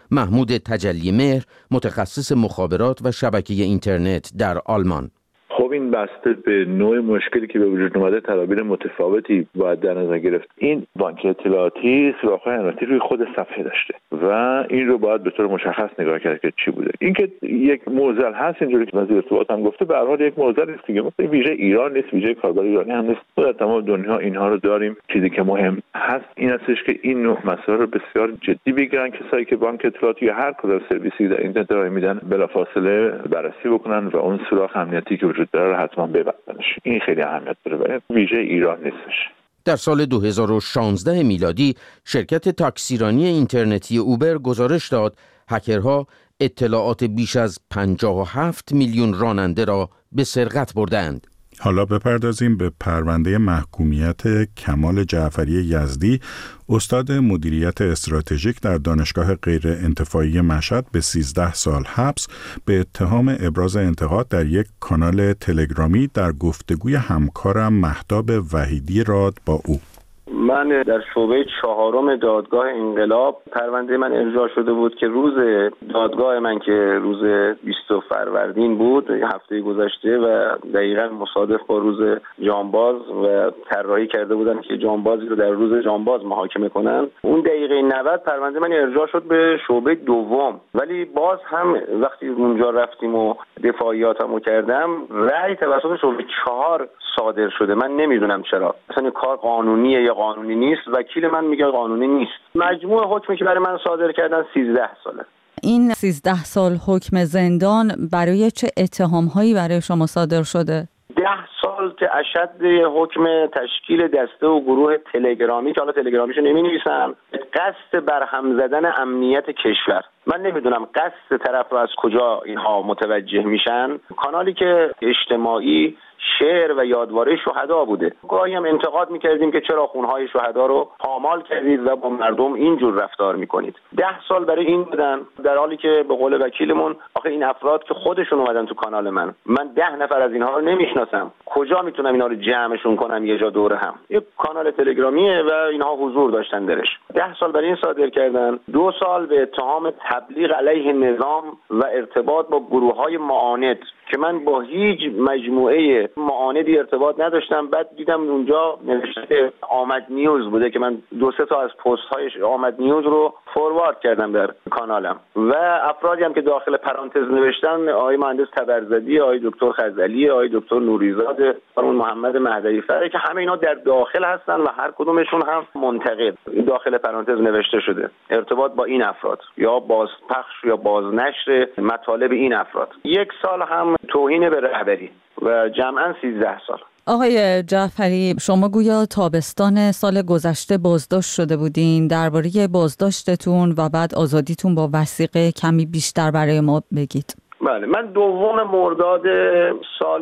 محمود تجلی مهر، متخصص مخابرات و شبکه اینترنت در آلمان. خب این بسته به نوع مشکلی که به وجود اومده تدابیر متفاوتی باید در نظر گرفت. این بانک اطلاعاتی سوراخ‌های اناتی روی خود صفحه داشته و این رو باید به طور مشخص نگاه کرد که چی بوده. اینکه یک معضل هست اینجوری که وزیر ارتباطات هم گفته، به هر حال یک معضل است دیگه، مثلا ویژه ایران نیست، ویژه کاربر ایرانی هم نیست. در تمام دنیا اینها رو داریم. چیزی که مهم هست این استش که این نوع مسائل رو بسیار جدی بگیرن کسایی که بانک اطلاعاتی یا هر کدام سرویسی در اینترنت ارائه میدن، بلافاصله بررسی بکنن و اون سوراخ امنیتی که وجود داره حتما ببندنش. این خیلی اهمیت داره و ویژه ایران نیستش. در سال دو هزار و شانزده میلادی شرکت تاکسیرانی اینترنتی اوبر گزارش داد هکرها اطلاعات بیش از پنجاه و هفت میلیون راننده را به سرقت بردند. حالا بپردازیم به پرونده محکومیت کمال جعفری یزدی، استاد مدیریت استراتژیک در دانشگاه غیر انتفاعی مشهد، به سیزده سال حبس به اتهام ابراز انتقاد در یک کانال تلگرامی در گفتگوی همکارم مهتاب وحیدی راد با او. من در شعبه چهارم دادگاه انقلاب پرونده من ارجاع شده بود که روز دادگاه من که روز بیست فروردین بود هفته گذشته و دقیقاً مصادف با روز جانباز و طراحی کرده بودن که جانبازی رو در روز جانباز محاکمه کنن، اون دقیقه نود پرونده من ارجاع شد به شعبه دوم. ولی باز هم وقتی اونجا رفتیم و دفاعیاتمو کردم رأی توسط شعبه چهار صادر شده. من نمیدونم چرا، اصلا کار قانونیه یا قانونی نیست. وکیل من میگه قانونی نیست. مجموع حکمی که برای من صادر کردن سیزده ساله. این سیزده سال حکم زندان برای چه اتهام‌هایی برای شما صادر شده؟ ده سال که اشد حکم تشکیل دسته و گروه تلگرامی که حالا تلگرامیشو نمی‌نویسن، قصد برهم زدن امنیت کشور. من نمیدونم قصد طرف رو از کجا اینها متوجه میشن. کانالی که اجتماعی شعر و یادواره شهدا بوده. گاهی هم انتقاد میکردیم که چرا خونهای شهدا رو پامال کردید و با مردم اینجور رفتار میکنید. ده سال برای این بدن، در حالی که به قول وکیلمون آخه این افراد که خودشون اومدن تو کانال من، من ده نفر از اینها رو نمیشناسم، کجا میتونم اینا رو جمعشون کنم یه جا دور هم؟ یک کانال تلگرامیه و اینها حضور داشتن درش. ده سال برای این صادر کردن. دو سال به اتهام تبلیغ علیه نظام و ارتباط با گروه‌های معاند که من با هیچ مجموعه معاندی ارتباط نداشتم. بعد دیدم اونجا نوشته آمد نیوز بوده که من دو سه تا از پست های آمد نیوز رو فوروارد کردم در کانالم و افرادی هم که داخل پرانتز نوشتن آقای مهندس تبرزدی، آقای دکتر خزعلی، آقای دکتر نوریزاده، خانم محمد مهدوی فره که همه اینا در داخل هستن و هر کدومشون هم منتقد داخل پرانتز نوشته شده ارتباط با این افراد یا بازپخش یا بازنشر مطالب این افراد. یک سال هم توهین به رهبری و جمعاً سیزده سال. آقای جعفری، شما گویا تابستان سال گذشته بازداشت شده بودین. درباره بازداشتتون و بعد آزادیتون با وثیقه کمی بیشتر برای ما بگید. بله، من دوم مرداد سال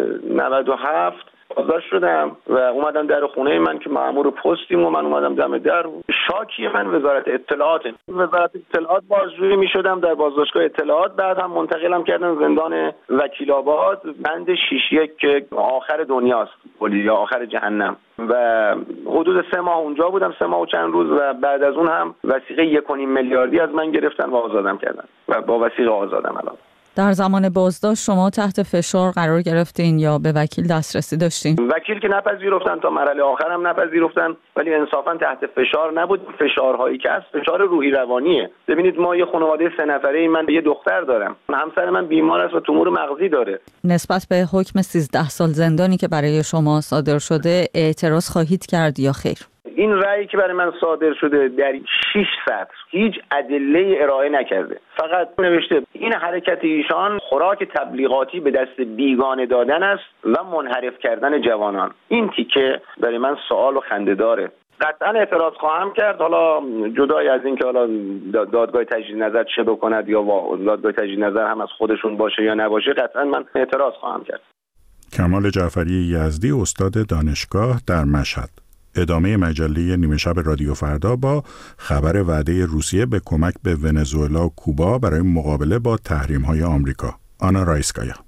نود و هفت بازداشت شدم و اومدم در خونه من که مأمور پستیم و من اومدم دم در. شاکی من وزارت اطلاعات وزارت اطلاعات بازجویی میشدم در بازداشتگاه اطلاعات. بعد هم منتقلم کردن زندان وکیل آباد بند شش یک که آخر دنیاست یا آخر جهنم و حدود سه ماه اونجا بودم، سه ماه و چند روز و بعد از اون هم وثیقه یک و نیم میلیاردی از من گرفتن و آزادم کردن و با وثیقه آزادم الان. در زمان بازداشت شما تحت فشار قرار گرفتین یا به وکیل دسترسی داشتین؟ وکیل که نپذیرفتن، تا مرحله آخرم نپذیرفتن، ولی انصافا تحت فشار نبود. فشارهایی که هست فشار روحی روانیه. ببینید ما یه خانواده سه نفره ای، من یه دختر دارم، همسر من بیمار است و تومور مغزی داره. نسبت به حکم سیزده سال زندانی که برای شما صادر شده اعتراض خواهید کرد یا خیر؟ این رأیی که برای من صادر شده در شش سطر هیچ ادله ارائه نکرده، فقط نوشته این حرکت ایشان خوراک تبلیغاتی به دست بیگانه دادن است و منحرف کردن جوانان. این تیکه برای من سوال و خنده داره. قطعا اعتراض خواهم کرد، حالا جدای از این که حالا دادگاه تجدید نظر چه بکند یا دادگاه تجدید نظر هم از خودشون باشه یا نباشه، قطعا من اعتراض خواهم کرد. کمال جعفری یزدی، استاد دانشگاه در مشهد. ادامه مجله نیمه شب رادیو فردا با خبر وعده روسیه به کمک به ونزوئلا و کوبا برای مقابله با تحریم‌های آمریکا. آنا رایسکایا.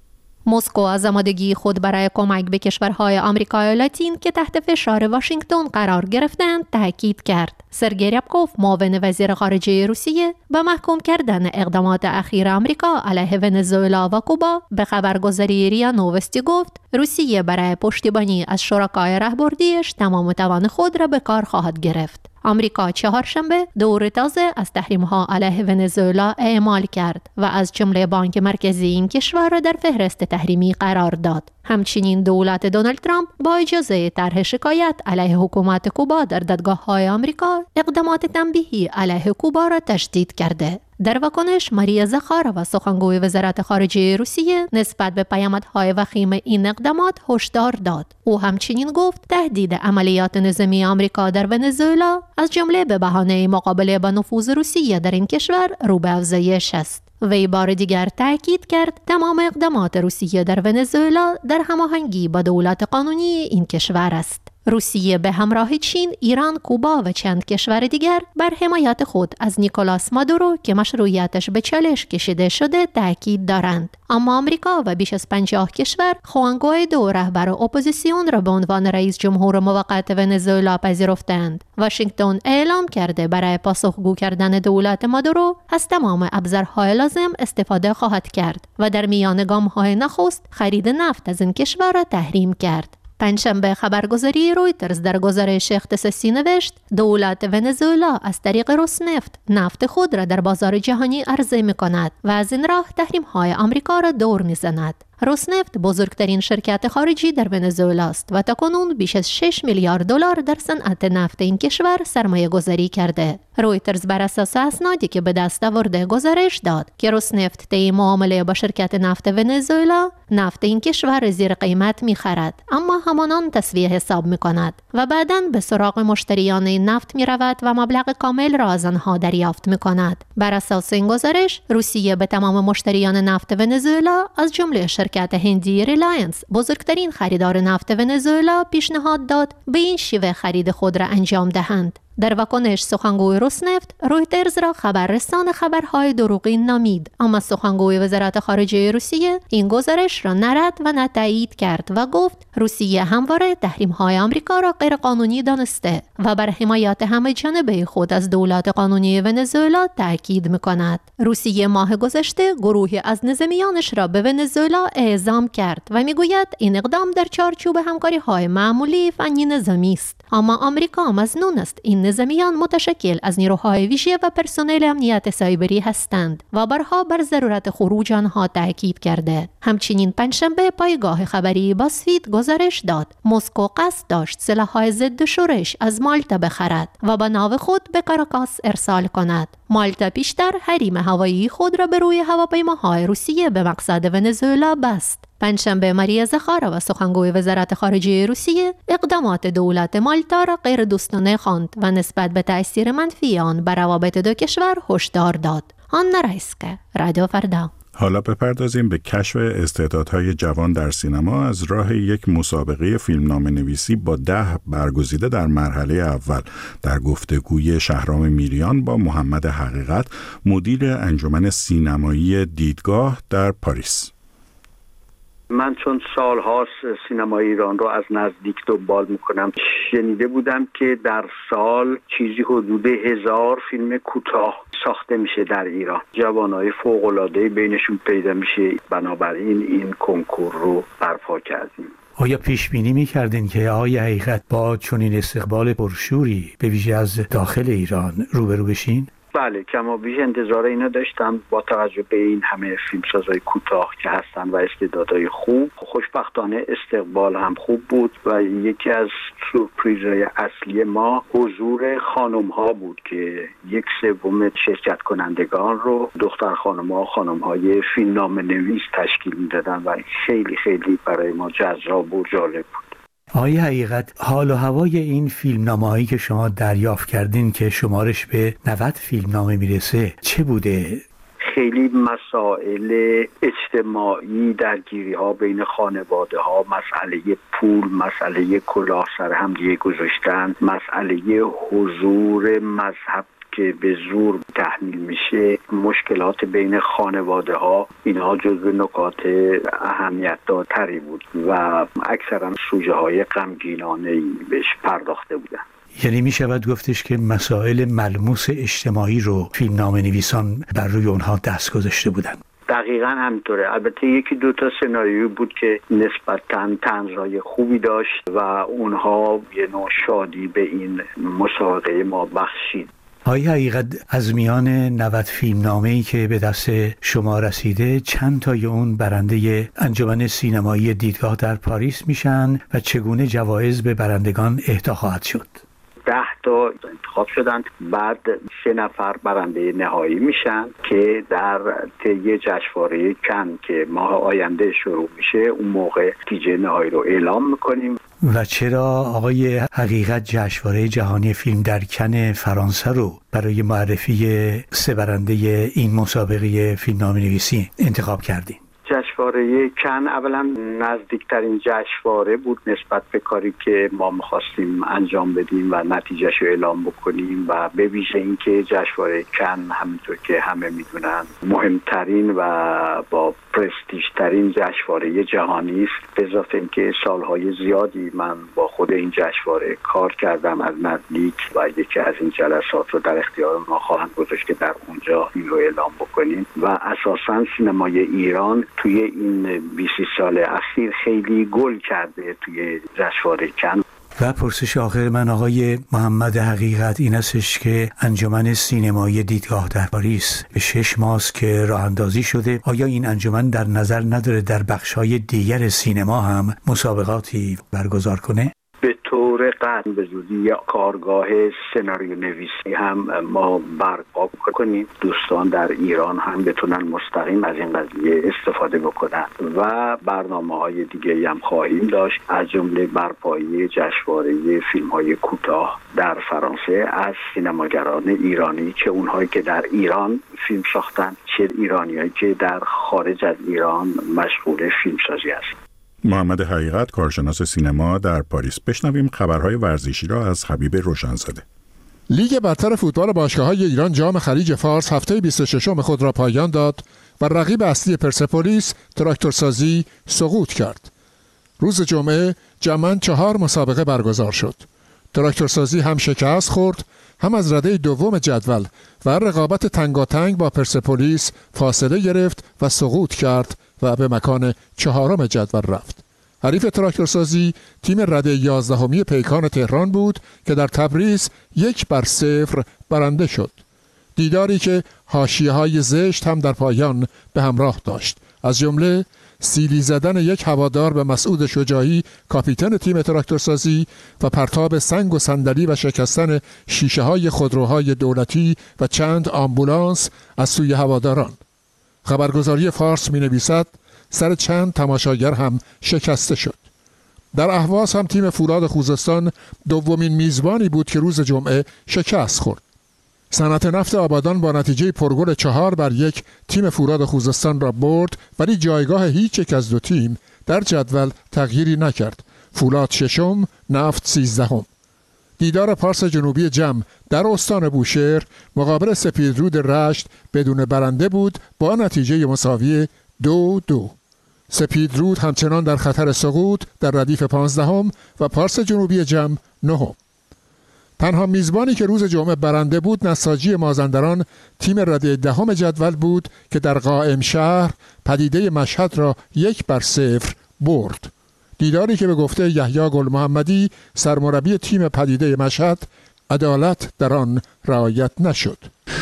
مسکو از آمادگی خود برای کمک به کشورهای آمریکای لاتین که تحت فشار واشنگتن قرار گرفتند تاکید کرد. سرگئی ریابکوف معاون وزیر خارجه روسیه به محکوم کردن اقدامات اخیر آمریکا علیه ونزوئلا و کوبا به خبرگزاری ریا نووستی گفت روسیه برای پشتیبانی از شرکای راهبردیش تمام توان خود را به کار خواهد گرفت. آمریکا چهارشنبه دور تازه از تحریم‌ها علیه ونزوئلا اعمال کرد و از جمله بانک مرکزی این کشور را در فهرست تحریمی قرار داد. همچنین دولت دونالد ترامپ با اجازه طرح شکایت علیه حکومت کوبا در دادگاه‌های آمریکا اقدامات تنبیهی علیه کوبا را تشدید کرده. در واکنش ماریا زخارova سخنگوی وزارت خارجه روسیه نسبت به پیامدهای وخیم این اقدامات هشدار داد. او همچنین گفت تهدید عملیات نظامی آمریکا در ونزوئلا از جمله به بهانه مقابله با نفوذ روسیه در این کشور رو به افزایش است. وی بار دیگر تاکید کرد تمام اقدامات روسیه در ونزوئلا در هماهنگی با دولت قانونی این کشور است. روسیه به همراه چین، ایران، کوبا و چند کشور دیگر بر حمایت خود از نیکولاس مادورو که مشروعیتش به چالش کشیده شده تاکید دارند. اما آمریکا و بیش از پنجاه کشور خوان گوایدو رهبر اپوزیسیون را به عنوان رئیس جمهور موقت ونزوئلا پذیرفتند. واشنگتن اعلام کرده برای پاسخگو کردن دولت مادورو از تمام ابزارهای لازم استفاده خواهد کرد و در میان گام‌های نخست خرید نفت از این کشور را تحریم کرد. پنجشنبه خبرگزاری رویترز در گزارش اختصاصی نوشت دولت ونزوئلا از طریق روسنفت نفت خود را در بازار جهانی عرضه می‌کند و از این راه تحریم‌های آمریکا را دور می‌زند. روسنفت بزرگترین شرکت خارجی در ونزوئلا است و تاکنون بیش از شش میلیارد دلار در صنعت نفت این کشور سرمایه گذاری کرده. رویترز بر اساس اسنادی که به دست آورده گزارش داد که روسنفت طی معامله با شرکت نفت ونزوئلا نفت این کشور زیر قیمت می‌خرد اما همانان تسویه حساب می‌کند و بعداً به سراغ مشتریان این نفت می‌رود و مبلغ کامل را از آنها دریافت می‌کند. بر اساس این گزارش روسیه به تمام مشتریان نفت ونزوئلا از جمله شرکت هندی ریلاینس بزرگترین خریدار نفت ونزوئلا پیشنهاد داد به این شیوه خرید خود را انجام دهند. در واکنش سخنگوی روسنفت رویترز را خبررسان خبرهای دروغین نامید، اما سخنگوی وزارت خارجه روسیه این گزارش را نرد و نه تایید کرد و گفت روسیه همواره تحریم‌های آمریکا را غیرقانونی دانسته و بر حمایت همه جانبه خود از دولت قانونی ونزوئلا تاکید می‌کند. روسیه ماه گذشته گروهی از نظامیانش را به ونزوئلا اعزام کرد و می‌گوید این اقدام در چارچوب همکاری‌های معمولی فنی نظامی است، اما آمریکا مظنون است این نظامیان متشکل از نیروهای ویژه و پرسنل امنیت سایبری هستند و بارها بر ضرورت خروج آنها تاکید کرده. همچنین پنجشنبه پایگاه خبری بازفید گزارش داد مسکو قصد داشت سلاح‌های ضد شورش از مالتا بخرد و با ناو خود به کاراکاس ارسال کند. مالتا پیشتر حریم هوایی خود را به روی هواپیماهای روسیه به مقصد ونزوئلا بست. پنجشنبه ماریا زخارova سخنگوی وزارت خارجه روسیه اقدامات دولت مالتا را غیر دوستانه خواند و نسبت به تأثیر منفی آن بر روابط دو کشور هشدار داد. آنا رایسکه، رادیو فردا. حالا بپردازیم به کشف استعدادهای جوان در سینما از راه یک مسابقه فیلمنامه نویسی با ده برگزیده در مرحله اول در گفتگوی شهرام میریان با محمد حقیقت، مدیر انجمن سینمایی دیدگاه در پاریس. من چون سالهاست سینمای ایران رو از نزدیک دنبال میکنم، شنیده بودم که در سال چیزی حدود هزار فیلم کوتاه ساخته میشه در ایران. جوانای فوق‌العاده بینشون پیدا میشه، بنابراین این کنکور رو برپا کردیم. آیا پیش بینی می‌کردین که آقای حقیقت با چنین استقبال پرشوری به ویژه از داخل ایران روبرو بشین؟ بله، کما بیش انتظار اینو داشتم با توجه به این همه فیلمسازای کوتاه که هستن و استعدادهای خوب. خوشبختانه استقبال هم خوب بود و یکی از سورپرایزهای اصلی ما حضور خانم‌ها بود که یک سوم شرکت کنندگان رو دختر خانم‌ها، خانم‌های فیلمنامه‌نویس تشکیل می‌دادن و خیلی خیلی برای ما جذاب و جالب بود. آقای حقیقت، حال و هوای این فیلمنامه‌هایی که شما دریافت کردین که شمارش به نود فیلمنامه میرسه چه بوده؟ خیلی مسائل اجتماعی، درگیری ها بین خانواده ها، مسئله پول، مسئله کلاه سر هم دیگه گذاشتن، مسئله حضور مذهب که به زور تحمیل میشه، مشکلات بین خانواده ها، اینها جزو نکات اهمیت دارتری بود و اکثرا سوژه های غمگینانه بهش پرداخته بودن. یعنی می شود گفتش که مسائل ملموس اجتماعی رو فیلمنامه نویسان بر روی اونها دست گذاشته بودن. دقیقاً همینطوره. البته یکی دو تا سناریوی بود که نسبتاً طنزهای خوبی داشت و اونها یه نوع شادی به این مسابقه ما بخشید. آیا حقیقت از میان نود فیلمنامه‌ای که به دست شما رسیده چند تای اون برنده انجمن سینمایی دیدگاه در پاریس میشن و چگونه جوایز به برندگان اهدا خواهد شد؟ ده تا انتخاب شدند، بعد سه نفر برنده نهایی میشن که در طی جشنواره کن که ماه آینده شروع میشه اون موقع نتیجه نهایی رو اعلام میکنیم. و چرا آقای حقیقت جشنواره جهانی فیلم در کن فرانسه رو برای معرفی سه برنده این مسابقه فیلمنامه نویسی انتخاب کردین؟ جشنواره کن اولا نزدیکترین جشنواره بود نسبت به کاری که ما می‌خواستیم انجام بدیم و نتیجهش رو اعلام بکنیم و به ویژه اینکه جشنواره کن همونطور که همه میدونن مهمترین و با پرستیژ ترین جشنواره جهانی است. به اضافه اینکه سالهای زیادی من با خود این جشنواره کار کردم از نزدیک و یکی از این جلسات رو در اختیار ما خواهند گذاشت که در اونجا این رو اعلام بکنیم و اساساً سینمای ایران توی این بیست سال اخیر خیلی گل کرده توی جشنواره کن. و پرسش آخر من آقای محمد حقیقت این استش که انجمن سینمایی دیدگاه در پاریس به شش ماه که راه اندازی شده، آیا این انجمن در نظر نداره در بخش‌های دیگر سینما هم مسابقاتی برگزار کنه؟ به طور قطع به زودی یا کارگاه سناریو نویسی هم ما برپا کنیم، دوستان در ایران هم بتونن مستقیم از این قضیه استفاده بکنن و برنامه‌های دیگه هم خواهیم داشت، از جمله برپایی جشنواره فیلم‌های کوتاه در فرانسه از سینماگران ایرانی، چه اونهایی که در ایران فیلم ساختن چه ایرانیایی که در خارج از ایران مشغول فیلمسازی هستند. محمد حقیقت، کارشناس سینما در پاریس. بشنویم خبرهای ورزشی را از حبیب روشنزاده. لیگ برتر فوتبال باشگاه‌های ایران جام خلیج فارس هفته بیست و ششم خود را پایان داد و رقیب اصلی پرسپولیس تراکتورسازی سقوط کرد. روز جمعه جمعاً چهار مسابقه برگزار شد. تراکتورسازی هم شکست خورد، هم از رده دوم جدول و رقابت تنگاتنگ با پرسپولیس فاصله گرفت و سقوط کرد و به مکان چهارم جدول رفت. حریف تراکتورسازی تیم رده یازدهمی پیکان تهران بود که در تبریز یک بر صفر برنده شد. دیداری که حاشیه‌های زشت هم در پایان به همراه داشت، از جمله سیلی زدن یک هوادار به مسعود شجاعی کاپیتان تیم تراکتورسازی و پرتاب سنگ و صندلی و شکستن شیشه‌های خودروهای دولتی و چند آمبولانس از سوی هواداران. خبرگزاری فارس می نویسد سر چند تماشاگر هم شکسته شد. در اهواز هم تیم فولاد خوزستان دومین میزبانی بود که روز جمعه شکست خورد. صنعت نفت آبادان با نتیجه پرگل چهار بر یک تیم فولاد خوزستان را برد، ولی جایگاه هیچ یک از دو تیم در جدول تغییری نکرد. فولاد ششم، نفت سیزدهم. دیدار پارس جنوبی جم در استان بوشهر مقابل سپیدرود رشت بدون برنده بود با نتیجه مساوی دو دو. سپیدرود همچنان در خطر سقوط در ردیف پانزدهم و پارس جنوبی جم نهم. تنها میزبانی که روز جمعه برنده بود نساجی مازندران تیم رده دهم جدول بود که در قائم شهر پدیده مشهد را یک بر صفر برد. دیداری که به گفته یحیی گل محمدی سرمربی تیم پدیده مشهد عدالت در آن رعایت نشد.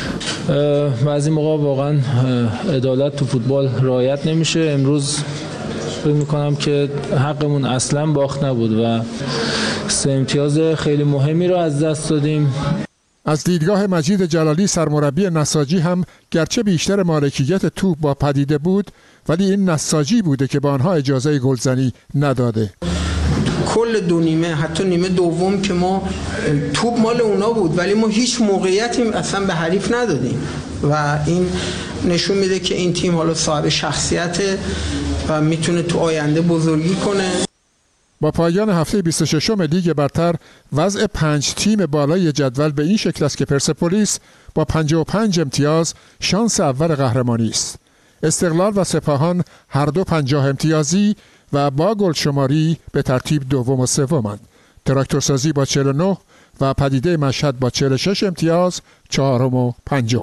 بعضی موقع واقعا عدالت تو فوتبال رعایت نمیشه. امروز فکر میکنم که حقمون اصلا باخت نبود و سه امتیاز خیلی مهمی رو از دست دادیم. از دیدگاه مجید جلالی سرمربی نساجی هم گرچه بیشتر مالکیت توپ با پدیده بود، ولی این نساجی بوده که با آنها اجازه گلزنی نداده. کل دو نیمه حتی نیمه دوم که ما توپ مال اونا بود ولی ما هیچ موقعیتی اصلا به حریف ندادیم و این نشون میده که این تیم حالا صاحب شخصیته و میتونه تو آینده بزرگی کنه. با پایان هفته بیست و ششم لیگ برتر وضع پنج تیم بالای جدول به این شکل است که پرسپولیس با پنجاه و پنج امتیاز شانس اول قهرمانی است. استقلال و سپاهان هر دو پنجاه امتیازی و با گل شماری به ترتیب دوم و سومند. تراکتورسازی با چهل و نه و پدیده مشهد با چهل و شش امتیاز چهارم و پنجم.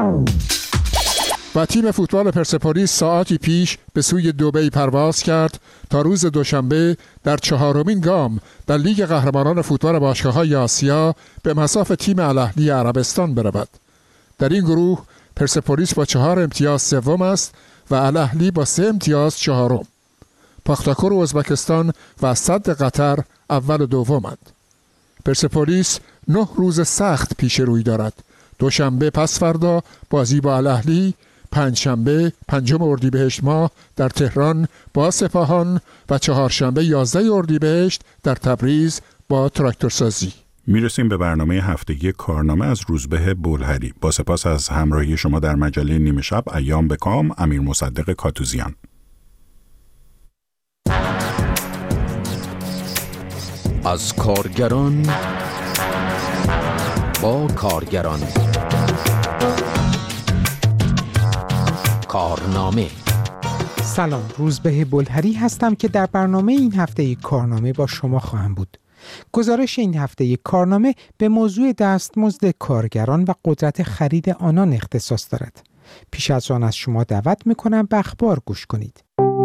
و تیم فوتبال پرسپولیس ساعتی پیش به سوی دبی پرواز کرد تا روز دوشنبه در چهارمین گام در لیگ قهرمانان فوتبال باشگاه‌های آسیا به مصاف تیم الاهلی عربستان برود. در این گروه پرسپولیس با چهار امتیاز سوم است و الاهلی با سه امتیاز چهارم. پاختاکور ازبکستان و صد قطر اول و دومند. پرسپولیس نه روز سخت پیش روی دارد. دوشنبه پس فردا بازی با الاهلی، پنجشنبه پنجم اردیبهشت ماه در تهران با سپاهان و چهارشنبه یازده اردیبهشت در تبریز با تراکتورسازی. میرسیم به برنامه هفتگی کارنامه از روزبه بولهری. با سپاس از همراهی شما در مجله نیمه شب. ایام به کام. امیر مصدق کاتوزیان. از کارگران با کارگران. کارنامه. سلام، روزبه بولهری هستم که در برنامه این هفته کارنامه با شما خواهم بود. گزارش این هفته کارنامه به موضوع دستمزد کارگران و قدرت خرید آنان اختصاص دارد. پیش از آن از شما دعوت می‌کنم به اخبار گوش کنید.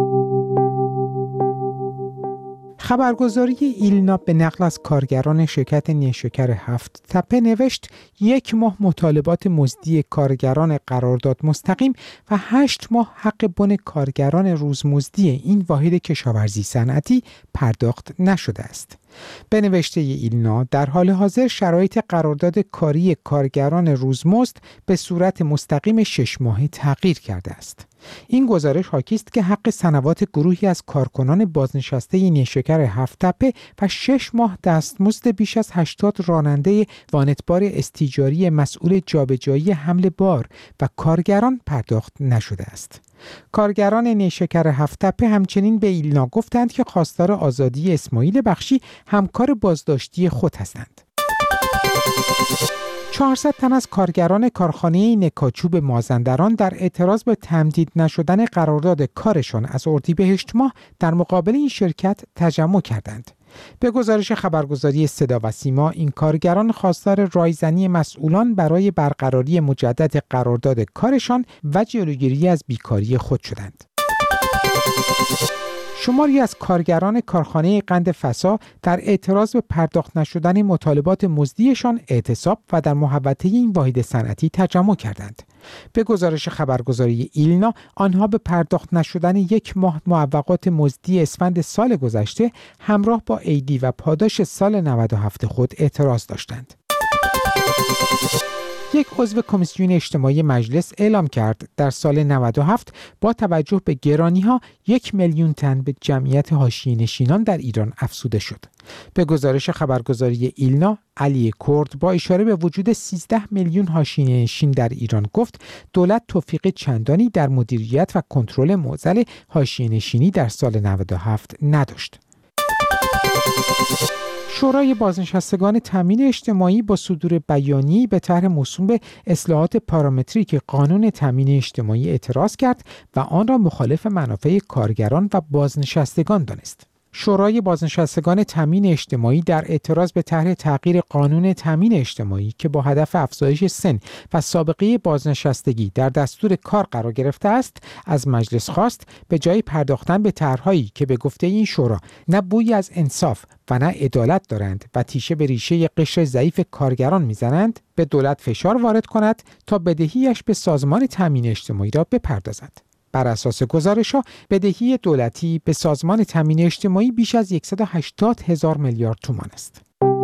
خبرگزاری ایلنا به نقل از کارگران شرکت نیشکر هفت تپه نوشت یک ماه مطالبات مزدی کارگران قرارداد مستقیم و هشت ماه حق بن کارگران روزمزدی این واحد کشاورزی صنعتی پرداخت نشده است. به نوشته ایلنا در حال حاضر شرایط قرارداد کاری کارگران روزمزد به صورت مستقیم شش ماهه تغییر کرده است. این گزارش حاکی است که حق سنوات گروهی از کارکنان بازنشسته نیشکر هفت تپه و شش ماه دستمزد بیش از هشتاد راننده وانتبار استیجاری مسئول جابجایی حمل بار و کارگران پرداخت نشده است. کارگران نیشکر هفت تپه همچنین به ایلنا گفتند که خواستار آزادی اسماعیل بخشی همکار بازداشتی خود هستند. چهارصد تن از کارگران کارخانه نکاچوب مازندران در اعتراض به تمدید نشدن قرارداد کارشان از اردیبهشت ماه در مقابل این شرکت تجمع کردند. به گزارش خبرگزاری صدا و سیما این کارگران خواستار رایزنی مسئولان برای برقراری مجدد قرارداد کارشان و جلوگیری از بیکاری خود شدند. شماری از کارگران کارخانه قند فسا در اعتراض به پرداخت نشدن مطالبات مزدیشان اعتصاب و در محوطه این واحد صنعتی تجمع کردند. به گزارش خبرگزاری ایلنا آنها به پرداخت نشدن یک ماه معوقات مزدی اسفند سال گذشته همراه با عیدی و پاداش سال نود و هفت خود اعتراض داشتند. یک عضو کمیسیون اجتماعی مجلس اعلام کرد در سال نود و هفت با توجه به گرانی‌ها یک میلیون تن به جمعیت حاشیه‌نشینان در ایران افزوده شد. به گزارش خبرگزاری ایلنا، علی کرد با اشاره به وجود سیزده میلیون حاشیه‌نشین در ایران گفت دولت توفیق چندانی در مدیریت و کنترل معضل حاشیه‌نشینی در سال نود و هفت نداشت. شورای بازنشستگان تامین اجتماعی با صدور بیانیه‌ای به طرح موسوم به اصلاحات پارامتریک قانون تامین اجتماعی اعتراض کرد و آن را مخالف منافع کارگران و بازنشستگان دانست. شورای بازنشستگان تامین اجتماعی در اعتراض به طرح تغییر قانون تامین اجتماعی که با هدف افزایش سن و سابقه بازنشستگی در دستور کار قرار گرفته است، از مجلس خواست به جای پرداختن به طرح‌هایی که به گفته این شورا نه بویی از انصاف و نه عدالت دارند و تیشه به ریشه قشر ضعیف کارگران میزنند، به دولت فشار وارد کند تا بدهیش به سازمان تامین اجتماعی را بپردازد. بر اساس گزارش‌ها بدهی دولتی به سازمان تامین اجتماعی بیش از صد و هشتاد هزار میلیارد تومان است.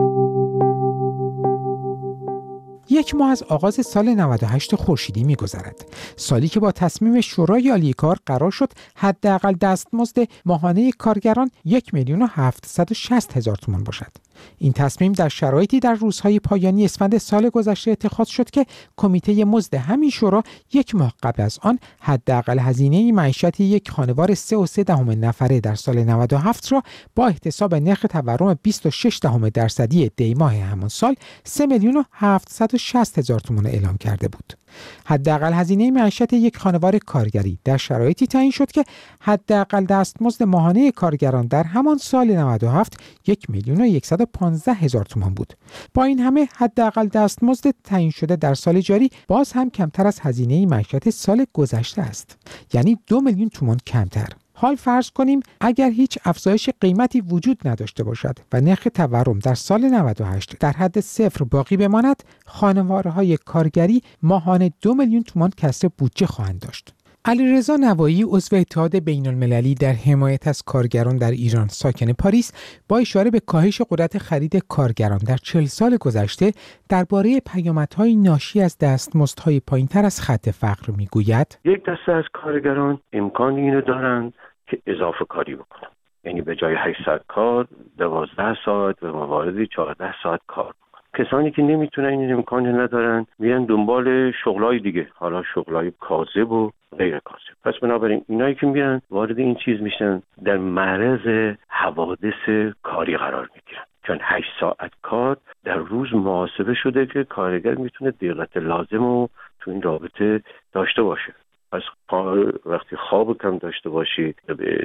یک ماه از آغاز سال نود و هشت خورشیدی می‌گذرد، سالی که با تصمیم شورای عالی کار قرار شد حداقل دستمزد ماهانه کارگران یک میلیون و هفتصد و شصت هزار تومان باشد. این تصمیم در شرایطی در روزهای پایانی اسفند سال گذشته اتخاذ شد که کمیته مزد همین شورا یک ماه قبل از آن حداقل هزینه معیشت یک خانوار سه و سه دهم نفره در سال نود و هفت را با احتساب نرخ تورم بیست و شش دهم درصدی دی ماه همان سال سه میلیون و هفتصد و شصت هزار تومان اعلام کرده بود. حداقل هزینه معیشت یک خانوار کارگری در شرایطی تعیین شد که حداقل دستمزد ماهانه کارگران در همان سال نود و هفت یک میلیون و صد و پانزده هزار تومان بود. با این همه حداقل دستمزد تعیین شده در سال جاری باز هم کمتر از هزینه معیشت سال گذشته است، یعنی دو میلیون تومان کمتر. حال فرض کنیم اگر هیچ افزایش قیمتی وجود نداشته باشد و نرخ تورم در سال نود و هشت در حد صفر باقی بماند، خانواره‌های کارگری ماهانه دو میلیون تومان کسر بودجه خواهند داشت. علیرضا نوایی عضو اتحاد بین‌المللی در حمایت از کارگران در ایران ساکن پاریس با اشاره به کاهش قدرت خرید کارگران در چهل سال گذشته درباره پیامدهای ناشی از دستمزدهای پایین‌تر از خط فقر میگوید: یک دسته از کارگران امکان اینو دارند که اضافه کاری بکنن، یعنی به جای هشت ساعت کار دوازده ساعت و مواردی چهارده ساعت کار. کسانی که نمیتونن این امکان ندارن میرن دنبال شغلای دیگه، حالا شغلای کاذب و غیر کاذب. پس بنابراین اینایی که میرن وارد این چیز میشن در معرض حوادث کاری قرار میگیرن، چون هشت ساعت کار در روز محاسبه شده که کارگر میتونه دقت لازم رو تو این رابطه داشته باشه. پس وقتی خواب کم داشته باشی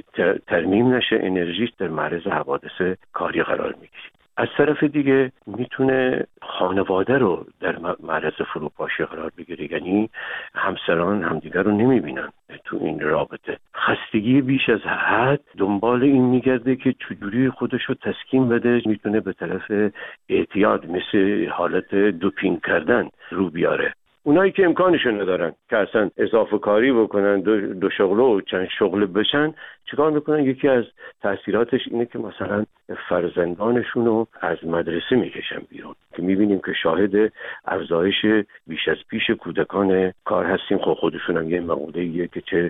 ترمیم نشه انرژیش در معرض حوادث کاری قرار میگیری. از طرف دیگه میتونه خانواده رو در معرض فروپاشی قرار بگیره، یعنی همسران همدیگر رو نمیبینن تو این رابطه. خستگی بیش از حد دنبال این میگرده که چجوری خودش رو تسکین بده، میتونه به طرف اعتیاد مثل حالت دوپینگ کردن رو بیاره. اونایی که امکانشو ندارن که اصلا اضافه کاری بکنن، دو, دو شغله و چند شغله بشن، چیکار میکنن؟ یکی از تاثیراتش اینه که مثلا فرزندانشون رو از مدرسه میکشن بیرون، که میبینیم که شاهد افزایش بیش از پیش کودکان کار هستیم. خود خودشون هم یه مقوله‌ایه که چه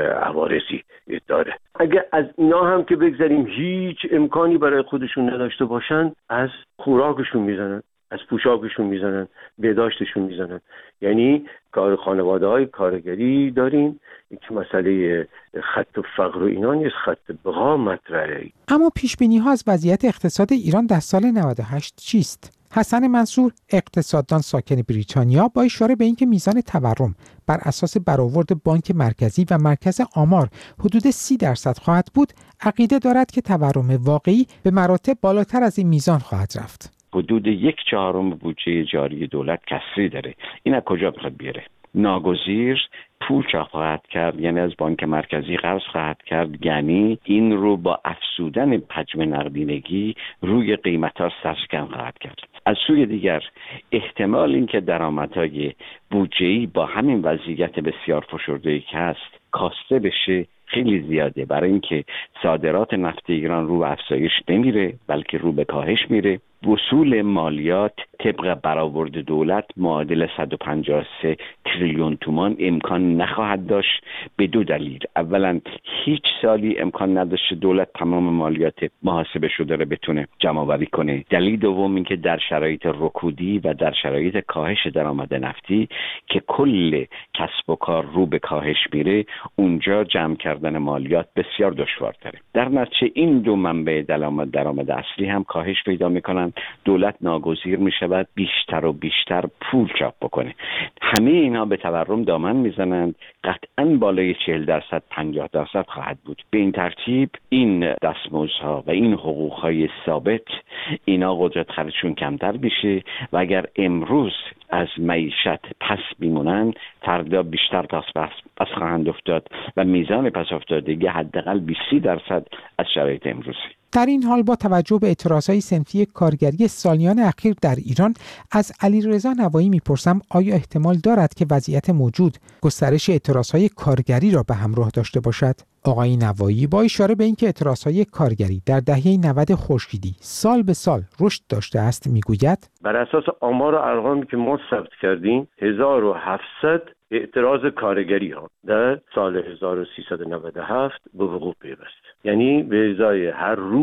عوارضی داره. اگه از اینا هم که بگذاریم هیچ امکانی برای خودشون نداشته باشن، از خوراکشون میزنن، از پوشاکشون میزنن، بهداشتشون میزنن. یعنی کار خانواده‌های کارگری داریم که مسئله خط فقر و اینا نیست، خط بقا مطرحه. اما پیش‌بینی‌ها از وضعیت اقتصاد ایران در سال نود و هشت چیست؟ حسن منصور، اقتصاددان ساکن بریتانیا، با اشاره به اینکه میزان تورم بر اساس برآورد بانک مرکزی و مرکز آمار حدود سی درصد خواهد بود، عقیده دارد که تورم واقعی به مراتب بالاتر از این میزان خواهد رفت. حدود یک چهارم بودجه جاری دولت کسری داره. این از کجا بخواد بیاره؟ ناگزیر پول چاپ خواهد کرد، یعنی از بانک مرکزی قرض خواهد کرد، یعنی این رو با افزودن حجم نقدینگی روی قیمت‌ها سرشکن خواهد کرد. از سوی دیگر احتمال اینکه درآمدهای بودجه‌ای با همین وضعیت بسیار فشرده‌ای که هست کاسته بشه خیلی زیاده، برای اینکه صادرات نفت ایران رو به افزایش نمیره بلکه رو به کاهش میره. وصول مالیات طبق برآورد دولت معادل صد و پنجاه و سه تریلیون تومان امکان نخواهد داشت به دو دلیل. اولا هیچ سالی امکان نداشت دولت تمام مالیات محاسبه شده رو بتونه جمع آوری کنه. دلیل دوم این که در شرایط رکودی و در شرایط کاهش درآمد نفتی که کل کسب و کار رو به کاهش میره، اونجا جمع کردن مالیات بسیار دشوارتره. در نتیجه این دو منبع درآمد درآمد اصلی هم کاهش پیدا میکنن. دولت ناگزیر می شود بیشتر و بیشتر پول چاپ بکنه. همه اینا به تورم دامن میزنند، قطعاً بالای چهل درصد پنجاه درصد خواهد بود. به این ترتیب این دستمزدها و این حقوقهای ثابت اینا قدرت خریدشون کمتر بشه و اگر امروز از معیشت پس بیمونن، فردا بیشتر پس پس خواهند افتاد و میزان پس افتادگی حداقل بیست درصد از شرایط امروزی. در این حال با توجه به اعتراضهای صنفی کارگری سالیان اخیر در ایران، از علیرضا نوایی میپرسم آیا احتمال دارد که وضعیت موجود گسترش اعتراضهای کارگری را به همراه داشته باشد؟ آقای نوایی با اشاره به اینکه اعتراضهای کارگری در دهه نود خورشیدی سال به سال رشد داشته است میگوید: بر اساس آمار و ارقامی که ما ثبت کردیم هزار و هفتصد اعتراض کارگری ها در سال هزار و سیصد و نود و هفت به وقوع پیوست. یعنی به ازای هر روز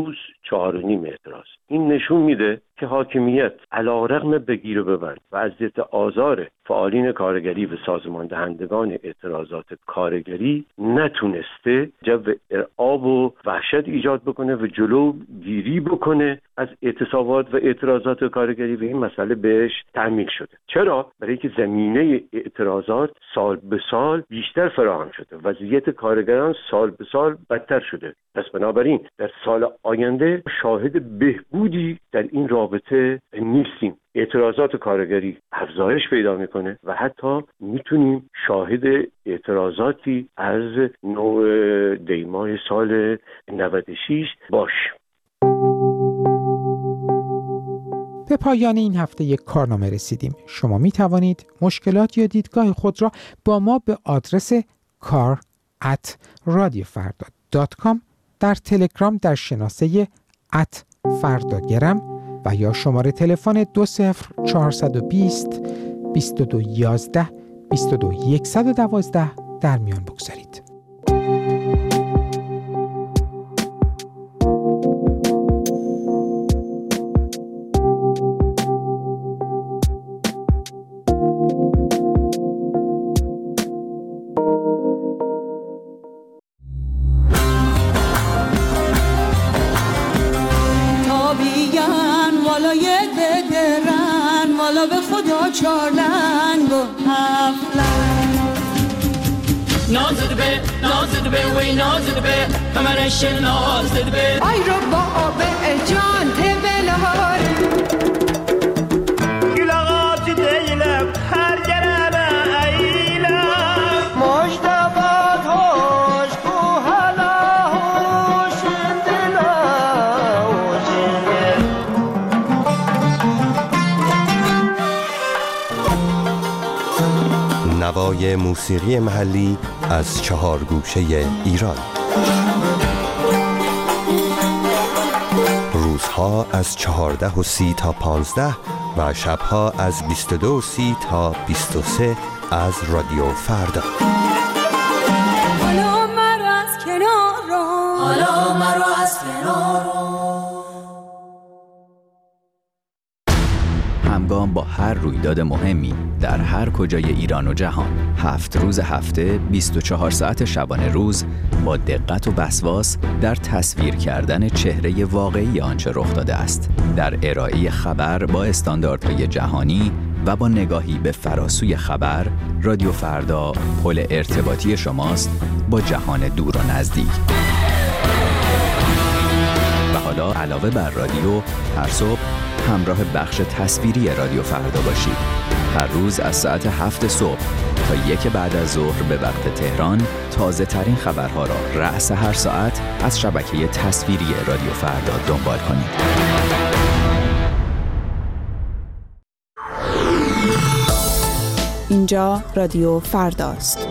چهار و نیم اعتراض. این نشون میده که حاکمیت علیرغم بگیر و ببند وضعیت آزار فعالین کارگری و سازمان دهندگان اعتراضات کارگری نتونسته جو ارعاب و وحشت ایجاد بکنه و جلو گیری بکنه از اعتصابات و اعتراضات کارگری و این مسئله بهش تعمیق شده. چرا؟ برای اینکه زمینه اعتراضات سال به سال بیشتر فراهم شده، وضعیت کارگران سال به سال بدتر شده. پس بنابراین در سال آینده شاهد بهبودی در این رابطه نیستیم. اعتراضات کارگری افزایش پیدا میکنه و حتی میتونیم شاهد اعتراضاتی از نوع دیماه سال نود و شش باشیم. به پایان این هفته یک کارنامه رسیدیم. شما می توانید مشکلات یا دیدگاه خود را با ما به آدرس کار ات رادیو فردا دات کام در تلگرام در شناسه ات فرداگرم و یا شماره تلفن دو صفر چهار دو صفر بیست و دو یازده بیست و دو صد و دوازده در میان بگذارید. چارلنگ و هفلنگ نازد به نازد به وی نازد به کمرش نازد به آی رو با آب جان تبلهار گلاغات دیلم هر گرم ایلم مجتبات هوش کو هلا هوش دلا نوای موسیقی محلی از چهار گوشه ایران. روزها از چهارده و سی تا پانزده و شبها از بیست و دو و سی تا بیست و سه از رادیو فردا. حالا مرا از کنار رو حالا مرا از کنار رو همگام با هر رویداد مهمی در هر کجای ایران و جهان، هفت روز هفته، بیست و چهار ساعت شبانه روز، با دقت و وسواس در تصویر کردن چهره واقعی آنچه رخ داده است، در ارائه خبر با استانداردهای جهانی و با نگاهی به فراسوی خبر، رادیو فردا پل ارتباطی شماست با جهان دور و نزدیک. و حالا علاوه بر رادیو، هر صبح همراه بخش تصویری رادیو فردا باشید. هر روز از ساعت هفت صبح تا یک بعد از ظهر به وقت تهران تازه ترین خبرها را رأس هر ساعت از شبکه تصویری رادیو فردا دنبال کنید. اینجا رادیو فرداست.